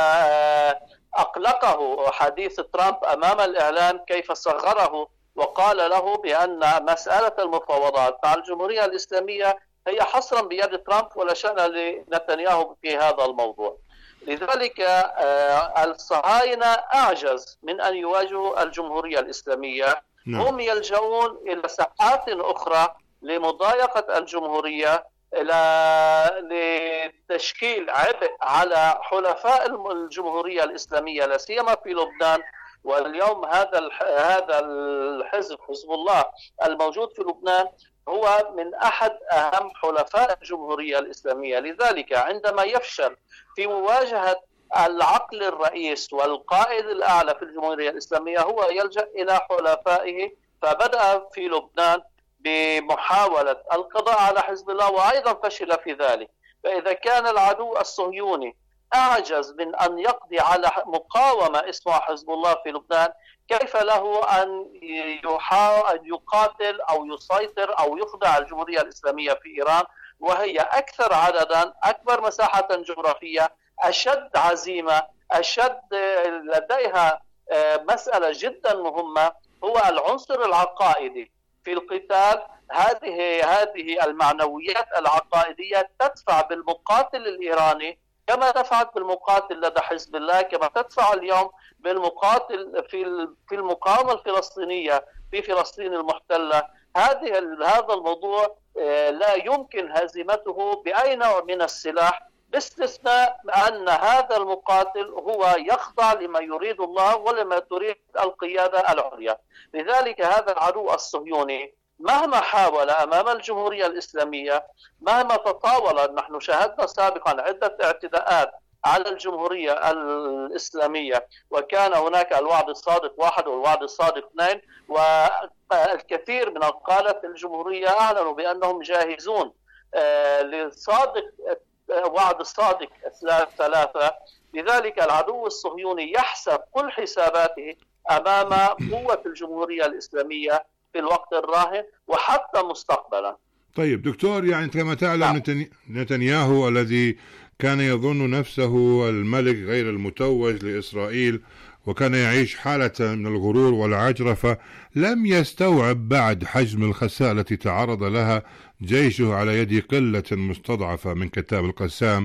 أقلقه حديث ترامب أمام الإعلام، كيف صغره وقال له بأن مسألة المفاوضات مع الجمهورية الإسلامية هي حصرا بيد ترامب ولا شأن لنتنياهو في هذا الموضوع. لذلك الصهاينة أعجز من أن يواجهوا الجمهورية الإسلامية. نعم. هم يلجؤون إلى ساحات أخرى لمضايقة الجمهورية، إلى لتشكيل عبء على حلفاء الجمهورية الإسلامية لا سيما في لبنان. واليوم هذا هذا الحزب حزب الله الموجود في لبنان هو من أحد أهم حلفاء الجمهورية الإسلامية. لذلك عندما يفشل في مواجهة العقل الرئيس والقائد الأعلى في الجمهورية الإسلامية هو يلجأ إلى حلفائه. فبدأ في لبنان بمحاولة القضاء على حزب الله وأيضا فشل في ذلك. فإذا كان العدو الصهيوني أعجز من أن يقضي على مقاومة اسمها حزب الله في لبنان، كيف له أن يحاول أن يقاتل أو يسيطر أو يخضع الجمهورية الإسلامية في إيران، وهي أكثر عددا، أكبر مساحة جغرافية، أشد عزيمة، أشد لديها مسألة جدا مهمة هو العنصر العقائدي في القتال. هذه هذه المعنويات العقائدية تدفع بالمقاتل الإيراني كما دفعت بالمقاتل لدى حزب الله، كما تدفع اليوم بالمقاتل في في المقاومة الفلسطينية في فلسطين المحتلة. هذه هذا الموضوع لا يمكن هزيمته بأي نوع من السلاح، باستثناء أن هذا المقاتل هو يخضع لما يريد الله ولما تريد القيادة العليا. لذلك هذا العدو الصهيوني مهما حاول أمام الجمهورية الإسلامية، مهما تطاول، نحن شاهدنا سابقا عدة اعتداءات على الجمهورية الإسلامية، وكان هناك الوعد الصادق واحد والوعد الصادق اثنين، والكثير من قادة الجمهورية أعلنوا بأنهم جاهزون للصادق وعد الصادق ثلاثة. لذلك العدو الصهيوني يحسب كل حساباته أمام قوة الجمهورية الإسلامية في الوقت الراهن وحتى مستقبلا. طيب دكتور، يعني كما تعلم نتنياهو الذي كان يظن نفسه الملك غير المتوج لإسرائيل وكان يعيش حالة من الغرور والعجرفة، لم يستوعب بعد حجم الخسائر التي تعرض لها جيشه على يد قلة مستضعفة من كتاب القسام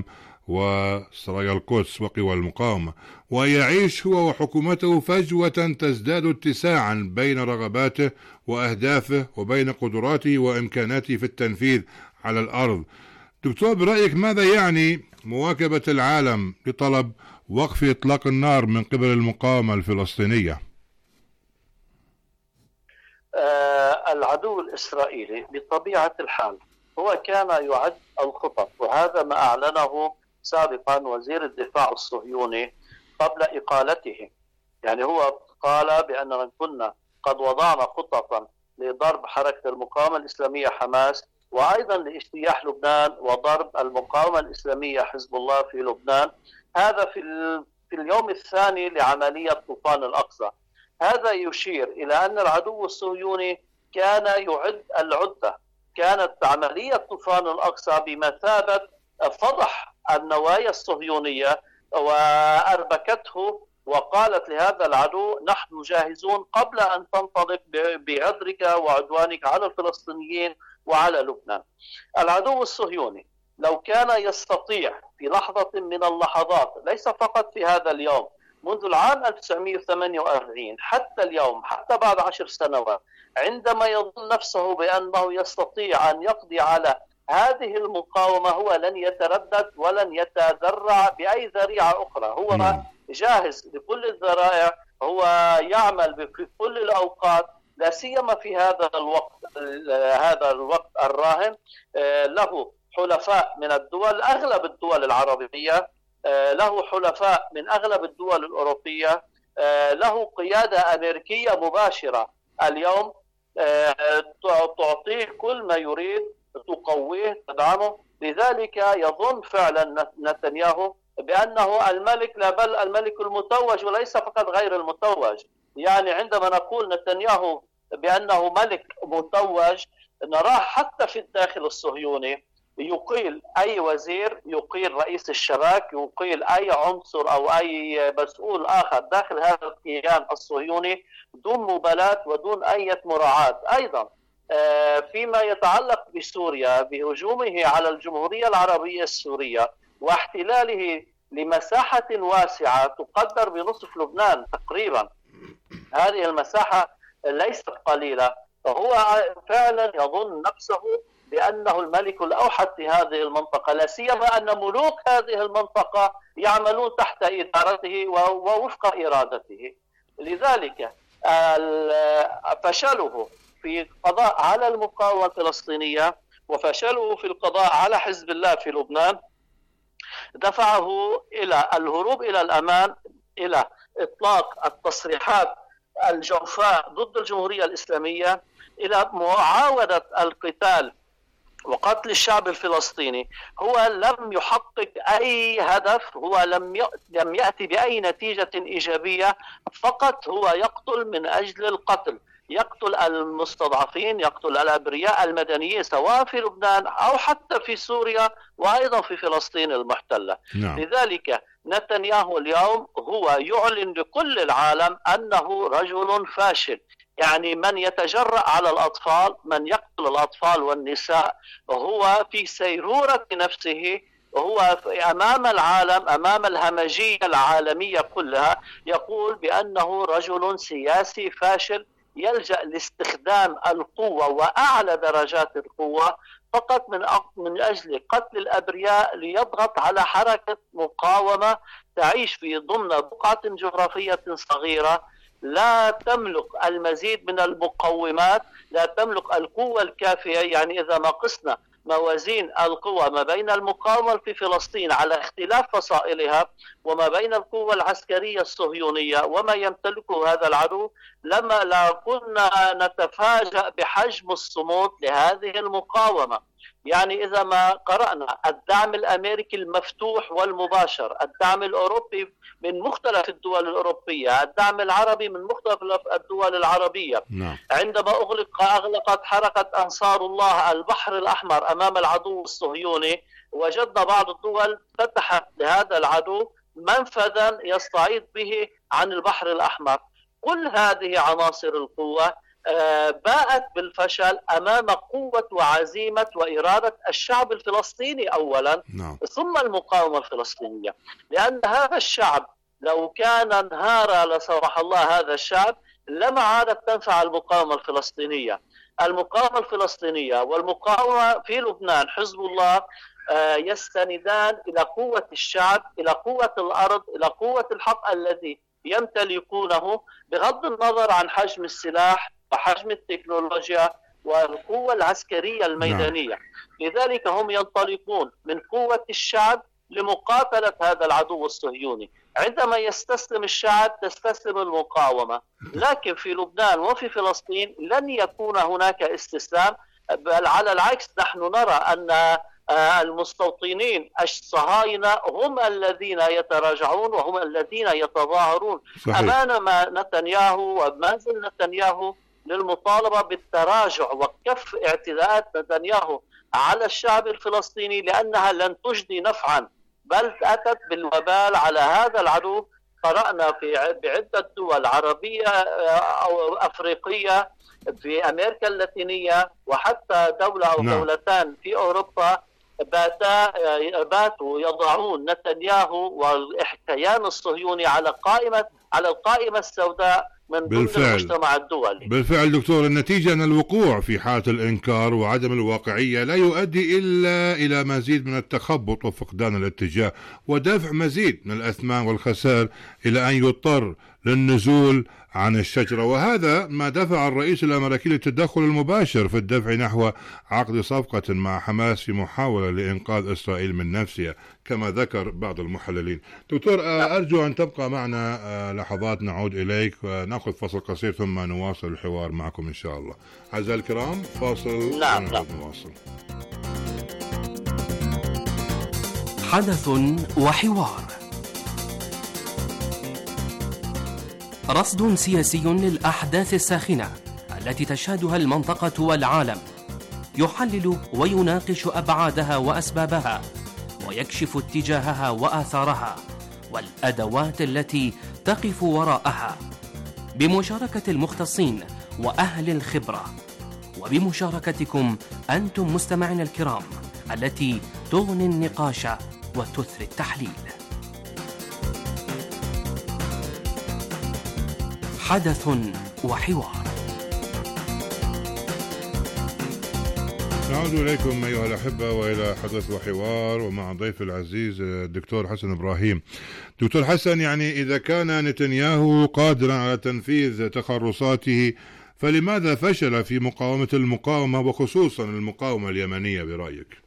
وسرايا القدس وقوى المقاومة، ويعيش هو وحكومته فجوة تزداد اتساعا بين رغباته وأهدافه وبين قدراته وإمكاناته في التنفيذ على الأرض. دكتور، برأيك ماذا يعني مواكبة العالم لطلب وقف إطلاق النار من قبل المقاومة الفلسطينية؟ آه العدو الإسرائيلي بطبيعة الحال هو كان يعد الخطط، وهذا ما أعلنه سابقا وزير الدفاع الصهيوني قبل إقالته. يعني هو قال بأننا كنا قد وضعنا خططا لضرب حركة المقاومة الإسلامية حماس، وأيضا لاجتياح لبنان وضرب المقاومة الإسلامية حزب الله في لبنان. هذا في في اليوم الثاني لعملية طوفان الأقصى. هذا يشير إلى أن العدو الصهيوني كان يعد العدة. كانت عملية طوفان الأقصى بمثابة فضح النوايا الصهيونية وأربكته وقالت لهذا العدو نحن جاهزون قبل أن تنطلق بعذرك وعدوانك على الفلسطينيين وعلى لبنان. العدو الصهيوني لو كان يستطيع في لحظة من اللحظات، ليس فقط في هذا اليوم، منذ العام ألف وتسعمئة وثمانية وأربعين حتى اليوم، حتى بعد عشر سنوات، عندما يظن نفسه بأنه يستطيع أن يقضي على هذه المقاومة، هو لن يتردد ولن يتذرع بأي ذريعة أخرى. هو م. جاهز لكل الذرائع، هو يعمل في كل الأوقات، لا سيما في هذا الوقت هذا الوقت الراهن. له حلفاء من الدول، أغلب الدول العربية، له حلفاء من أغلب الدول الأوروبية، له قيادة أمريكية مباشرة اليوم تعطيه كل ما يريد، تقويه، تدعمه. لذلك يظن فعلا نتنياهو بأنه الملك، لا بل الملك المتوج وليس فقط غير المتوج. يعني عندما نقول نتنياهو بأنه ملك متوج، نراه حتى في الداخل الصهيوني يقيل أي وزير، يقيل رئيس الشباك، يقيل أي عنصر أو أي مسؤول آخر داخل هذا الكيان الصهيوني دون مبالاة ودون أي مراعاة. أيضا فيما يتعلق بسوريا، بهجومه على الجمهورية العربية السورية واحتلاله لمساحة واسعة تقدر بنصف لبنان تقريبا، هذه المساحة ليست قليلة، فهو فعلا يظن نفسه بأنه الملك الأوحد في هذه المنطقة، لا سيما أن ملوك هذه المنطقة يعملون تحت إدارته ووفق إرادته. لذلك فشله في القضاء على المقاومة الفلسطينية وفشله في القضاء على حزب الله في لبنان دفعه إلى الهروب إلى الأمان، إلى إطلاق التصريحات الجوفاء ضد الجمهورية الإسلامية، إلى معاودة القتال وقتل الشعب الفلسطيني. هو لم يحقق أي هدف، هو لم لم يأتي بأي نتيجة إيجابية، فقط هو يقتل من أجل القتل، يقتل المستضعفين، يقتل الأبرياء المدنيين سواء في لبنان أو حتى في سوريا وأيضا في فلسطين المحتلة. نعم. لذلك نتنياهو اليوم هو يعلن لكل العالم أنه رجل فاشل، يعني من يتجرأ على الأطفال، من يقتل الأطفال والنساء، هو في سيرورة نفسه، هو أمام العالم، أمام الهمجية العالمية كلها، يقول بأنه رجل سياسي فاشل يلجأ لاستخدام القوة وأعلى درجات القوة فقط من من أجل قتل الأبرياء، ليضغط على حركة مقاومة تعيش في ضمن بقعة جغرافية صغيرة لا تملك المزيد من المقومات، لا تملك القوة الكافية. يعني إذا ما قسنا موازين القوى ما بين المقاومة في فلسطين على اختلاف فصائلها وما بين القوة العسكرية الصهيونية وما يمتلكه هذا العدو، لما لا كنا نتفاجأ بحجم الصمود لهذه المقاومة. يعني إذا ما قرأنا الدعم الأمريكي المفتوح والمباشر، الدعم الأوروبي من مختلف الدول الأوروبية، الدعم العربي من مختلف الدول العربية، نعم. عندما أغلق أغلقت حركة أنصار الله البحر الأحمر أمام العدو الصهيوني، وجدنا بعض الدول فتحت لهذا العدو منفذا يستعيد به عن البحر الأحمر. كل هذه عناصر القوة باءت بالفشل أمام قوة وعزيمة وإرادة الشعب الفلسطيني أولا، نعم. ثم المقاومة الفلسطينية. لأن هذا الشعب لو كان انهار لا سمح الله هذا الشعب لما عادت تنفع المقاومة الفلسطينية. المقاومة الفلسطينية والمقاومة في لبنان، حزب الله يستندان إلى قوة الشعب، إلى قوة الأرض، إلى قوة الحق الذي يمتلكونه، بغض النظر عن حجم السلاح وحجم التكنولوجيا والقوة العسكرية الميدانية. نعم. لذلك هم ينطلقون من قوة الشعب لمقاتلة هذا العدو الصهيوني. عندما يستسلم الشعب تستسلم المقاومة، لكن في لبنان وفي فلسطين لن يكون هناك استسلام، بل على العكس نحن نرى أن المستوطنين الصهاينة هم الذين يتراجعون وهم الذين يتظاهرون. صحيح. أمام ما نتنياهو وما زال نتنياهو للمطالبة بالتراجع وكف اعتداءات نتنياهو على الشعب الفلسطيني، لأنها لن تجدي نفعا بل أتت بالوبال على هذا العدو. قرأنا في بعدة دول عربية أو أفريقية في أمريكا اللاتينية وحتى دولة أو نعم. دولتان في أوروبا باتا باتوا يضعون نتنياهو والكيان الصهيوني على قائمة على القائمة السوداء من ضمن المجتمع الدولي. بالفعل دكتور، النتيجة أن الوقوع في حالة الإنكار وعدم الواقعية لا يؤدي إلا إلى مزيد من التخبط وفقدان الاتجاه ودفع مزيد من الأثمان والخسائر إلى أن يضطر للنزول عن الشجرة، وهذا ما دفع الرئيس الأمريكي للتدخل المباشر في الدفع نحو عقد صفقة مع حماس في محاولة لإنقاذ إسرائيل من نفسها كما ذكر بعض المحللين. دكتور، أرجو أن تبقى معنا لحظات، نعود إليك ونأخذ فصل قصير ثم نواصل الحوار معكم إن شاء الله. أعزائي الكرام، فاصل نعم نواصل. حدث وحوار، رصد سياسي للأحداث الساخنة التي تشهدها المنطقة والعالم، يحلل ويناقش أبعادها وأسبابها ويكشف اتجاهها وآثارها والأدوات التي تقف وراءها، بمشاركة المختصين وأهل الخبرة وبمشاركتكم أنتم مستمعين الكرام التي تغني النقاش وتثري التحليل. حدث وحوار. نعود إليكم أيها الأحبة وإلى حدث وحوار، ومع ضيف العزيز الدكتور حسن إبراهيم. دكتور حسن، يعني إذا كان نتنياهو قادرا على تنفيذ تخرصاته فلماذا فشل في مقاومة المقاومة وخصوصا المقاومة اليمنية برأيك؟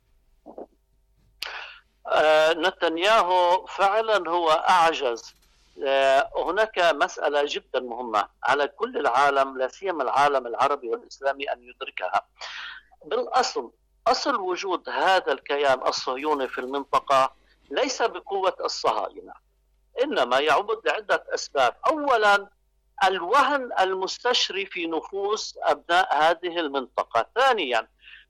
آه نتنياهو فعلا هو أعجز. آه هناك مسألة جدا مهمة على كل العالم، لا سيما العالم العربي والإسلامي، أن يدركها. بالأصل أصل وجود هذا الكيان الصهيوني في المنطقة ليس بقوة الصهاينة، إنما يعود لعدة أسباب. أولا، الوهن المستشري في نفوس أبناء هذه المنطقة. ثانيا،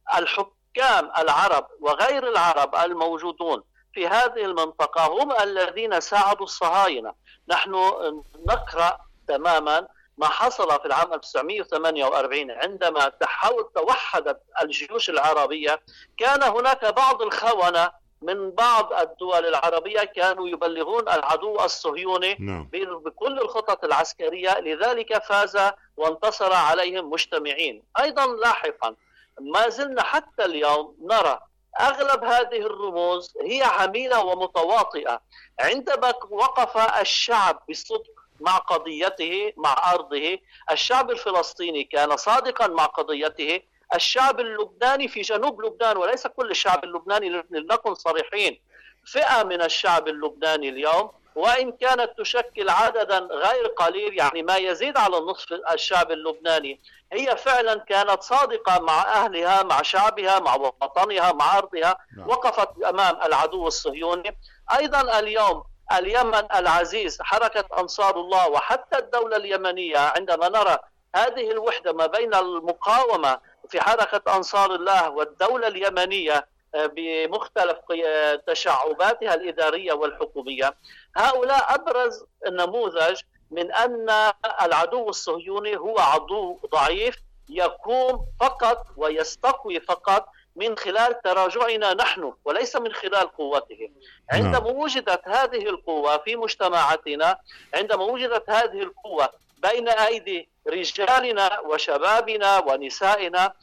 الحكام العرب وغير العرب الموجودون في هذه المنطقة هم الذين ساعدوا الصهاينة. نحن نقرأ تماما ما حصل في العام ألف وتسعمئة وثمانية وأربعين عندما تحاول توحدت الجيوش العربية. كان هناك بعض الخونة من بعض الدول العربية كانوا يبلغون العدو الصهيوني نعم. بكل الخطط العسكرية، لذلك فاز وانتصر عليهم مجتمعين. أيضا لاحقا ما زلنا حتى اليوم نرى أغلب هذه الرموز هي عميلة ومتواطئة. عندما وقف الشعب بصدق مع قضيته مع أرضه، الشعب الفلسطيني كان صادقا مع قضيته، الشعب اللبناني في جنوب لبنان، وليس كل الشعب اللبناني لنكن صريحين، فئة من الشعب اللبناني اليوم وإن كانت تشكل عددا غير قليل، يعني ما يزيد على نصف الشعب اللبناني، هي فعلا كانت صادقة مع أهلها مع شعبها مع وطنها مع أرضها، وقفت أمام العدو الصهيوني. أيضا اليوم اليمن العزيز، حركة أنصار الله وحتى الدولة اليمنية، عندما نرى هذه الوحدة ما بين المقاومة في حركة أنصار الله والدولة اليمنية بمختلف تشعباتها الإدارية والحكومية، هؤلاء أبرز نموذج من أن العدو الصهيوني هو عدو ضعيف يقوم فقط ويستقوي فقط من خلال تراجعنا نحن وليس من خلال قوته. عندما وجدت هذه القوة في مجتمعاتنا، عندما وجدت هذه القوة بين أيدي رجالنا وشبابنا ونسائنا،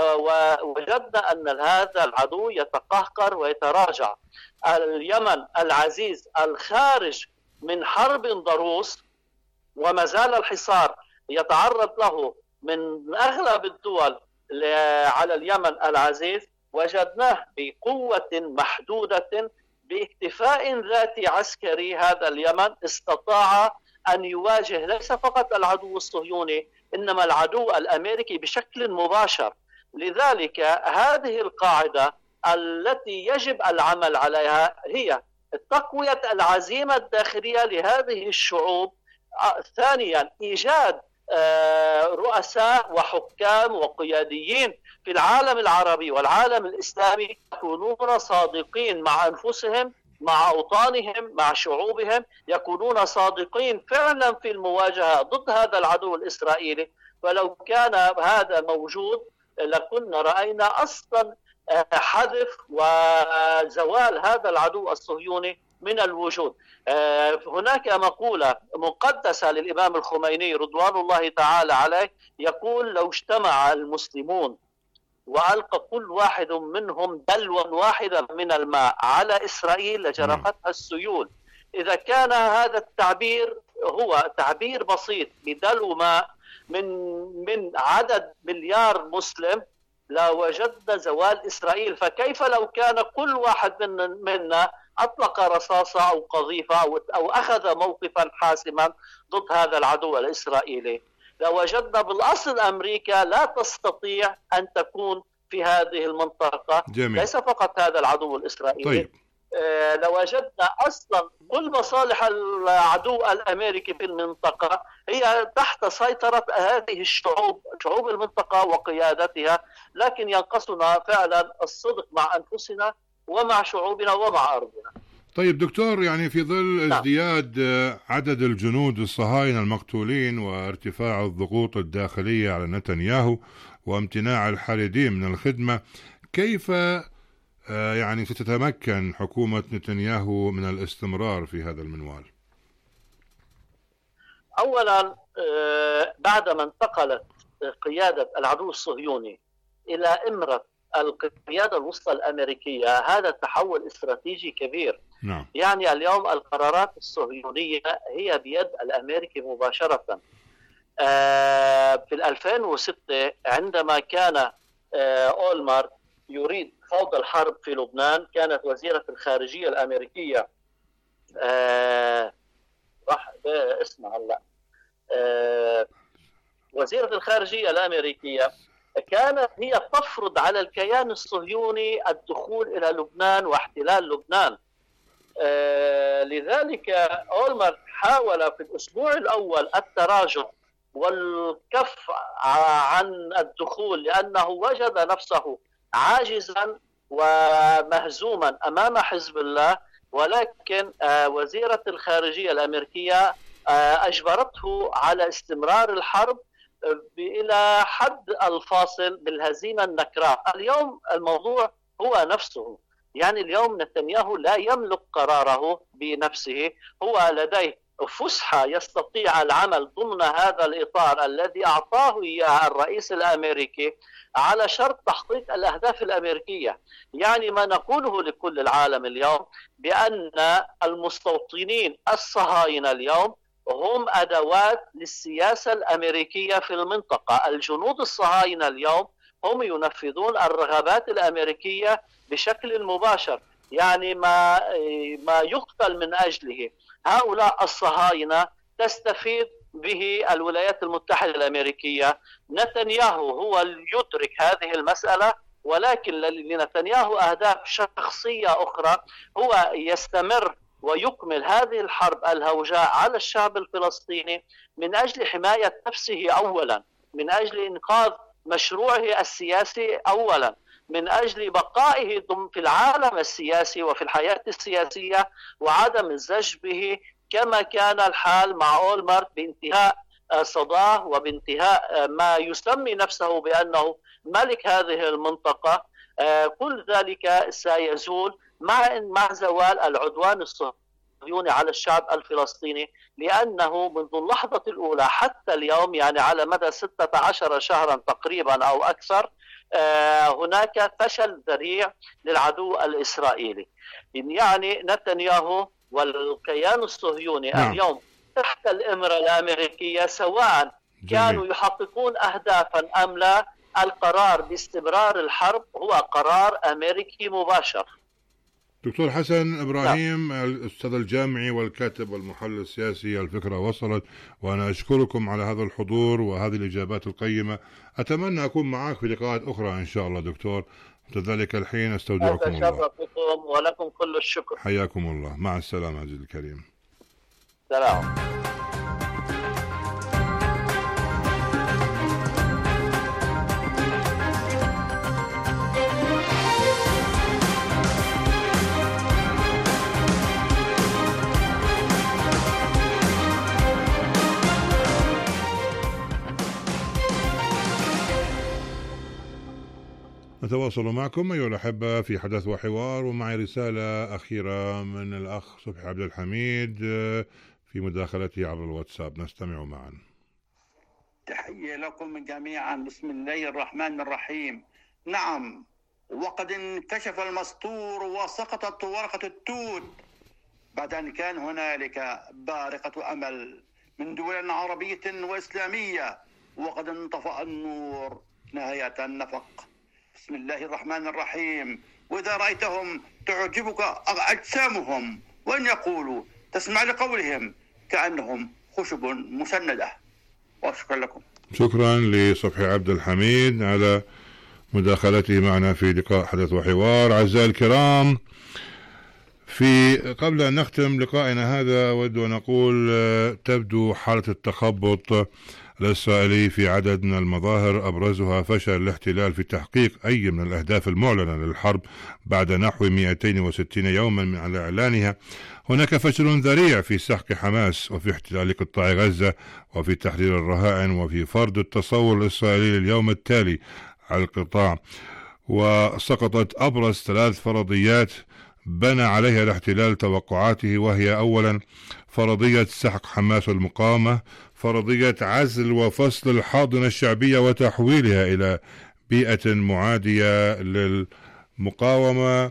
ووجدنا أن هذا العدو يتقهقر ويتراجع. اليمن العزيز الخارج من حرب ضروس وما زال الحصار يتعرض له من أغلب الدول على اليمن العزيز، وجدناه بقوة محدودة باكتفاء ذاتي عسكري. هذا اليمن استطاع أن يواجه ليس فقط العدو الصهيوني إنما العدو الأمريكي بشكل مباشر. لذلك هذه القاعدة التي يجب العمل عليها هي تقوية العزيمة الداخلية لهذه الشعوب. ثانيا إيجاد رؤساء وحكام وقياديين في العالم العربي والعالم الإسلامي يكونون صادقين مع أنفسهم، مع أوطانهم، مع شعوبهم، يكونون صادقين فعلا في المواجهة ضد هذا العدو الإسرائيلي. فلو كان هذا موجود لكنا رأينا أصلا حذف وزوال هذا العدو الصهيوني من الوجود. هناك مقولة مقدسة للإمام الخميني رضوان الله تعالى عليه، يقول: لو اجتمع المسلمون وألقى كل واحد منهم دلوا واحدا من الماء على إسرائيل لجرفتها السيول. إذا كان هذا التعبير هو تعبير بسيط بدلو ماء من من عدد مليار مسلم لوجدنا زوال إسرائيل، فكيف لو كان كل واحد منا أطلق رصاصة أو قذيفة أو, أو أخذ موقفا حاسما ضد هذا العدو الإسرائيلي؟ لوجدنا بالأصل أمريكا لا تستطيع أن تكون في هذه المنطقة. جميل. ليس فقط هذا العدو الإسرائيلي. طيب. آه لوجدنا أصلا كل مصالح العدو الأمريكي في المنطقة هي تحت سيطرة هذه الشعوب، شعوب المنطقة وقيادتها، لكن ينقصنا فعلا الصدق مع أنفسنا ومع شعوبنا ومع أرضنا. طيب دكتور، يعني في ظل ازدياد عدد الجنود الصهاينة المقتولين وارتفاع الضغوط الداخلية على نتنياهو وامتناع الحريدين من الخدمة، كيف يعني ستتمكن حكومة نتنياهو من الاستمرار في هذا المنوال؟ أولا بعدما انتقلت قيادة العدو الصهيوني إلى إمرة القيادة الوسطى الأمريكية، هذا تحول استراتيجي كبير. نعم. يعني اليوم القرارات الصهيونية هي بيد الأمريكي مباشرة. في ألفين وستة عندما كان أولمر يريد خوض الحرب في لبنان، كانت وزيرة الخارجية الأمريكية راح اسمها هلا وزيرة الخارجية الأمريكية كانت هي تفرض على الكيان الصهيوني الدخول إلى لبنان واحتلال لبنان. آه لذلك أولمر حاول في الأسبوع الأول التراجع والكف عن الدخول، لأنه وجد نفسه عاجزا ومهزوما أمام حزب الله، ولكن آه وزيرة الخارجية الأمريكية آه أجبرته على استمرار الحرب إلى حد الفاصل بالهزيمة النكراء. اليوم الموضوع هو نفسه، يعني اليوم نتنياهو لا يملك قراره بنفسه، هو لديه فسحة يستطيع العمل ضمن هذا الإطار الذي أعطاه إياه الرئيس الأمريكي على شرط تحقيق الأهداف الأمريكية. يعني ما نقوله لكل العالم اليوم بأن المستوطنين الصهاينة اليوم هم أدوات للسياسة الأمريكية في المنطقة. الجنود الصهاينة اليوم هم ينفذون الرغبات الأمريكية بشكل مباشر، يعني ما ما يقتل من أجله هؤلاء الصهاينة تستفيد به الولايات المتحدة الأمريكية. نتنياهو هو يدرك هذه المسألة، ولكن لنتنياهو أهداف شخصية أخرى، هو يستمر ويكمل هذه الحرب الهوجاء على الشعب الفلسطيني من أجل حماية نفسه أولا، من أجل إنقاذ مشروعه السياسي أولا، من أجل بقائه في العالم السياسي وفي الحياة السياسية وعدم الزج به كما كان الحال مع أولمرت بانتهاء صداه وبانتهاء ما يسمي نفسه بأنه ملك هذه المنطقة. كل ذلك سيزول مع مع زوال العدوان الصهيوني على الشعب الفلسطيني، لأنه منذ اللحظة الأولى حتى اليوم، يعني على مدى ستة عشر شهرا تقريبا أو أكثر، هناك فشل ذريع للعدو الإسرائيلي. يعني نتنياهو والكيان الصهيوني نعم. اليوم تحت الإمرة الأمريكية سواء كانوا يحققون أهدافا أم لا، القرار باستمرار الحرب هو قرار أمريكي مباشر. دكتور حسن إبراهيم نعم. الأستاذ الجامعي والكاتب والمحلل السياسي، الفكرة وصلت، وأنا أشكركم على هذا الحضور وهذه الإجابات القيمة. أتمنى أكون معك في لقاءات أخرى إن شاء الله دكتور. ذلك الحين استودعكم الله. شرفكم ولكم كل الشكر. حياكم الله. مع السلامة عزيزي الكريم. سلام. نتواصل معكم أيها الأحبة في حدث وحوار، ومعي رسالة أخيرة من الأخ صبحي عبد الحميد في مداخلته عبر الواتساب، نستمع معا. تحية لكم جميعا. بسم الله الرحمن الرحيم. نعم، وقد انكشف المستور وسقطت ورقة التوت بعد أن كان هنالك بارقة أمل من دول عربية وإسلامية، وقد انطفأ النور نهاية النفق. بسم الله الرحمن الرحيم. وإذا رأيتهم تعجبك أجسامهم، وإن يقولوا تسمع لقولهم كأنهم خشب مسندة. وشكرا لكم. شكرا لصبحي عبد الحميد على مداخلته معنا في لقاء حدث وحوار. أعزائي الكرام، في قبل أن نختم لقائنا هذا أود أن أقول تبدو حالة التخبط الإسرائيلي في عدد من المظاهر، أبرزها فشل الاحتلال في تحقيق أي من الأهداف المعلنة للحرب بعد نحو مئتين وستين يوما من على إعلانها. هناك فشل ذريع في سحق حماس، وفي احتلال قطاع غزة، وفي تحرير الرهائن، وفي فرض التصور الإسرائيلي لليوم التالي على القطاع. وسقطت أبرز ثلاث فرضيات بنى عليها الاحتلال توقعاته، وهي أولا فرضية سحق حماس والمقاومة، فرضية عزل وفصل الحاضنة الشعبية وتحويلها إلى بيئة معادية للمقاومة،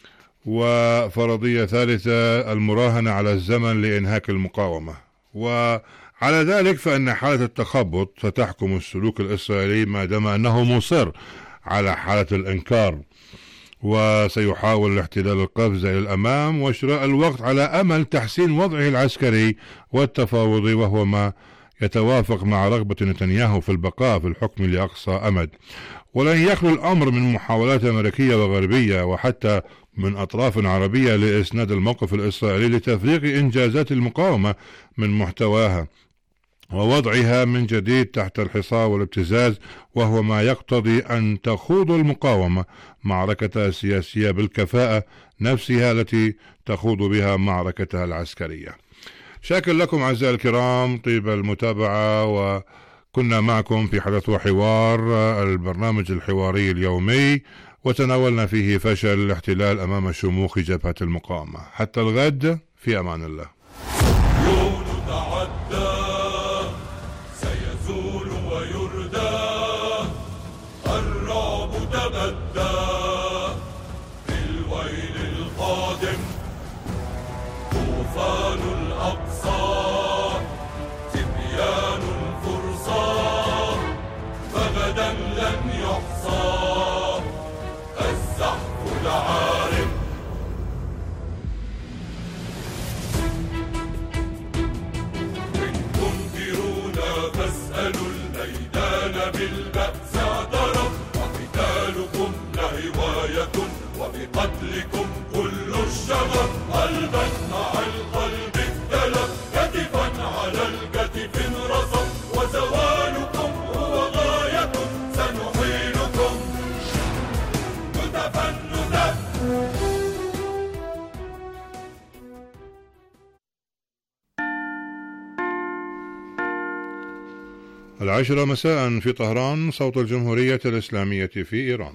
وفرضية ثالثة المراهنة على الزمن لإنهاك المقاومة. وعلى ذلك فإن حالة التخبط ستحكم السلوك الإسرائيلي ما دام أنه مصر على حالة الإنكار، وسيحاول الاحتلال القفز إلى الأمام وشراء الوقت على أمل تحسين وضعه العسكري والتفاوضي، وهو ما يتوافق مع رغبة نتنياهو في البقاء في الحكم لأقصى أمد. ولن يخلو الأمر من محاولات أمريكية وغربية وحتى من أطراف عربية لإسناد الموقف الإسرائيلي لتفريغ إنجازات المقاومة من محتواها ووضعها من جديد تحت الحصار والابتزاز، وهو ما يقتضي أن تخوض المقاومة معركتها السياسية بالكفاءة نفسها التي تخوض بها معركتها العسكرية. شاكر لكم أعزائي الكرام طيب المتابعة، وكنا معكم في حدث وحوار البرنامج الحواري اليومي، وتناولنا فيه فشل الاحتلال أمام شموخ جبهة المقاومة. حتى الغد، في أمان الله. يوم تعدى سيزول ويردى، الرعب تبدى في الويل القادم، طوفان الأقصى تبيان الفرصة، فغدا لن يحصى الزحف العارم. فاسألوا الميدان بالبأس اعترف، وقتالكم لهواية وبقتلكم كل الشغف، قلبا مع القلب اختلف، كتفا على الكتف انرصف، وزوالكم هو غاية سنحيلكم نتفا نتف. العاشرة مساء في طهران، صوت الجمهورية الإسلامية في إيران.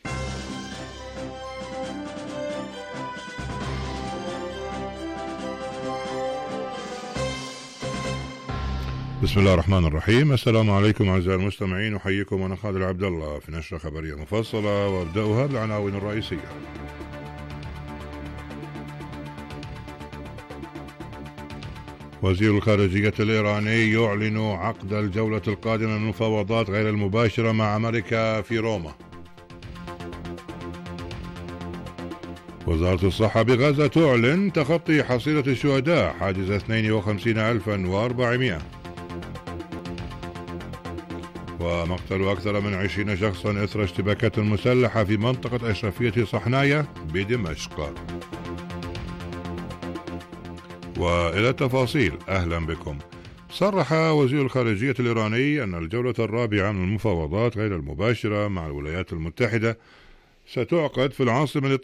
بسم الله الرحمن الرحيم. السلام عليكم أعزائي المستمعين، أحييكم أنا خالد عبد الله في نشرة خبرية مفصلة، وأبدأها بالعناوين الرئيسية. وزير الخارجية الإيراني يعلن عقد الجولة القادمة من المفاوضات غير المباشرة مع أمريكا في روما. وزارة الصحة بغزة تعلن تخطي حصيلة الشهداء حاجز اثنين وخمسين ألفا وأربعمائة. ومقتل أكثر من عشرين شخصا إثر اشتباكات مسلحة في منطقة أشرفية صحنايا بدمشق. وإلى التفاصيل، أهلا بكم. صرح وزير الخارجية الإيراني أن الجولة الرابعة من المفاوضات غير المباشرة مع الولايات المتحدة ستعقد في العاصمة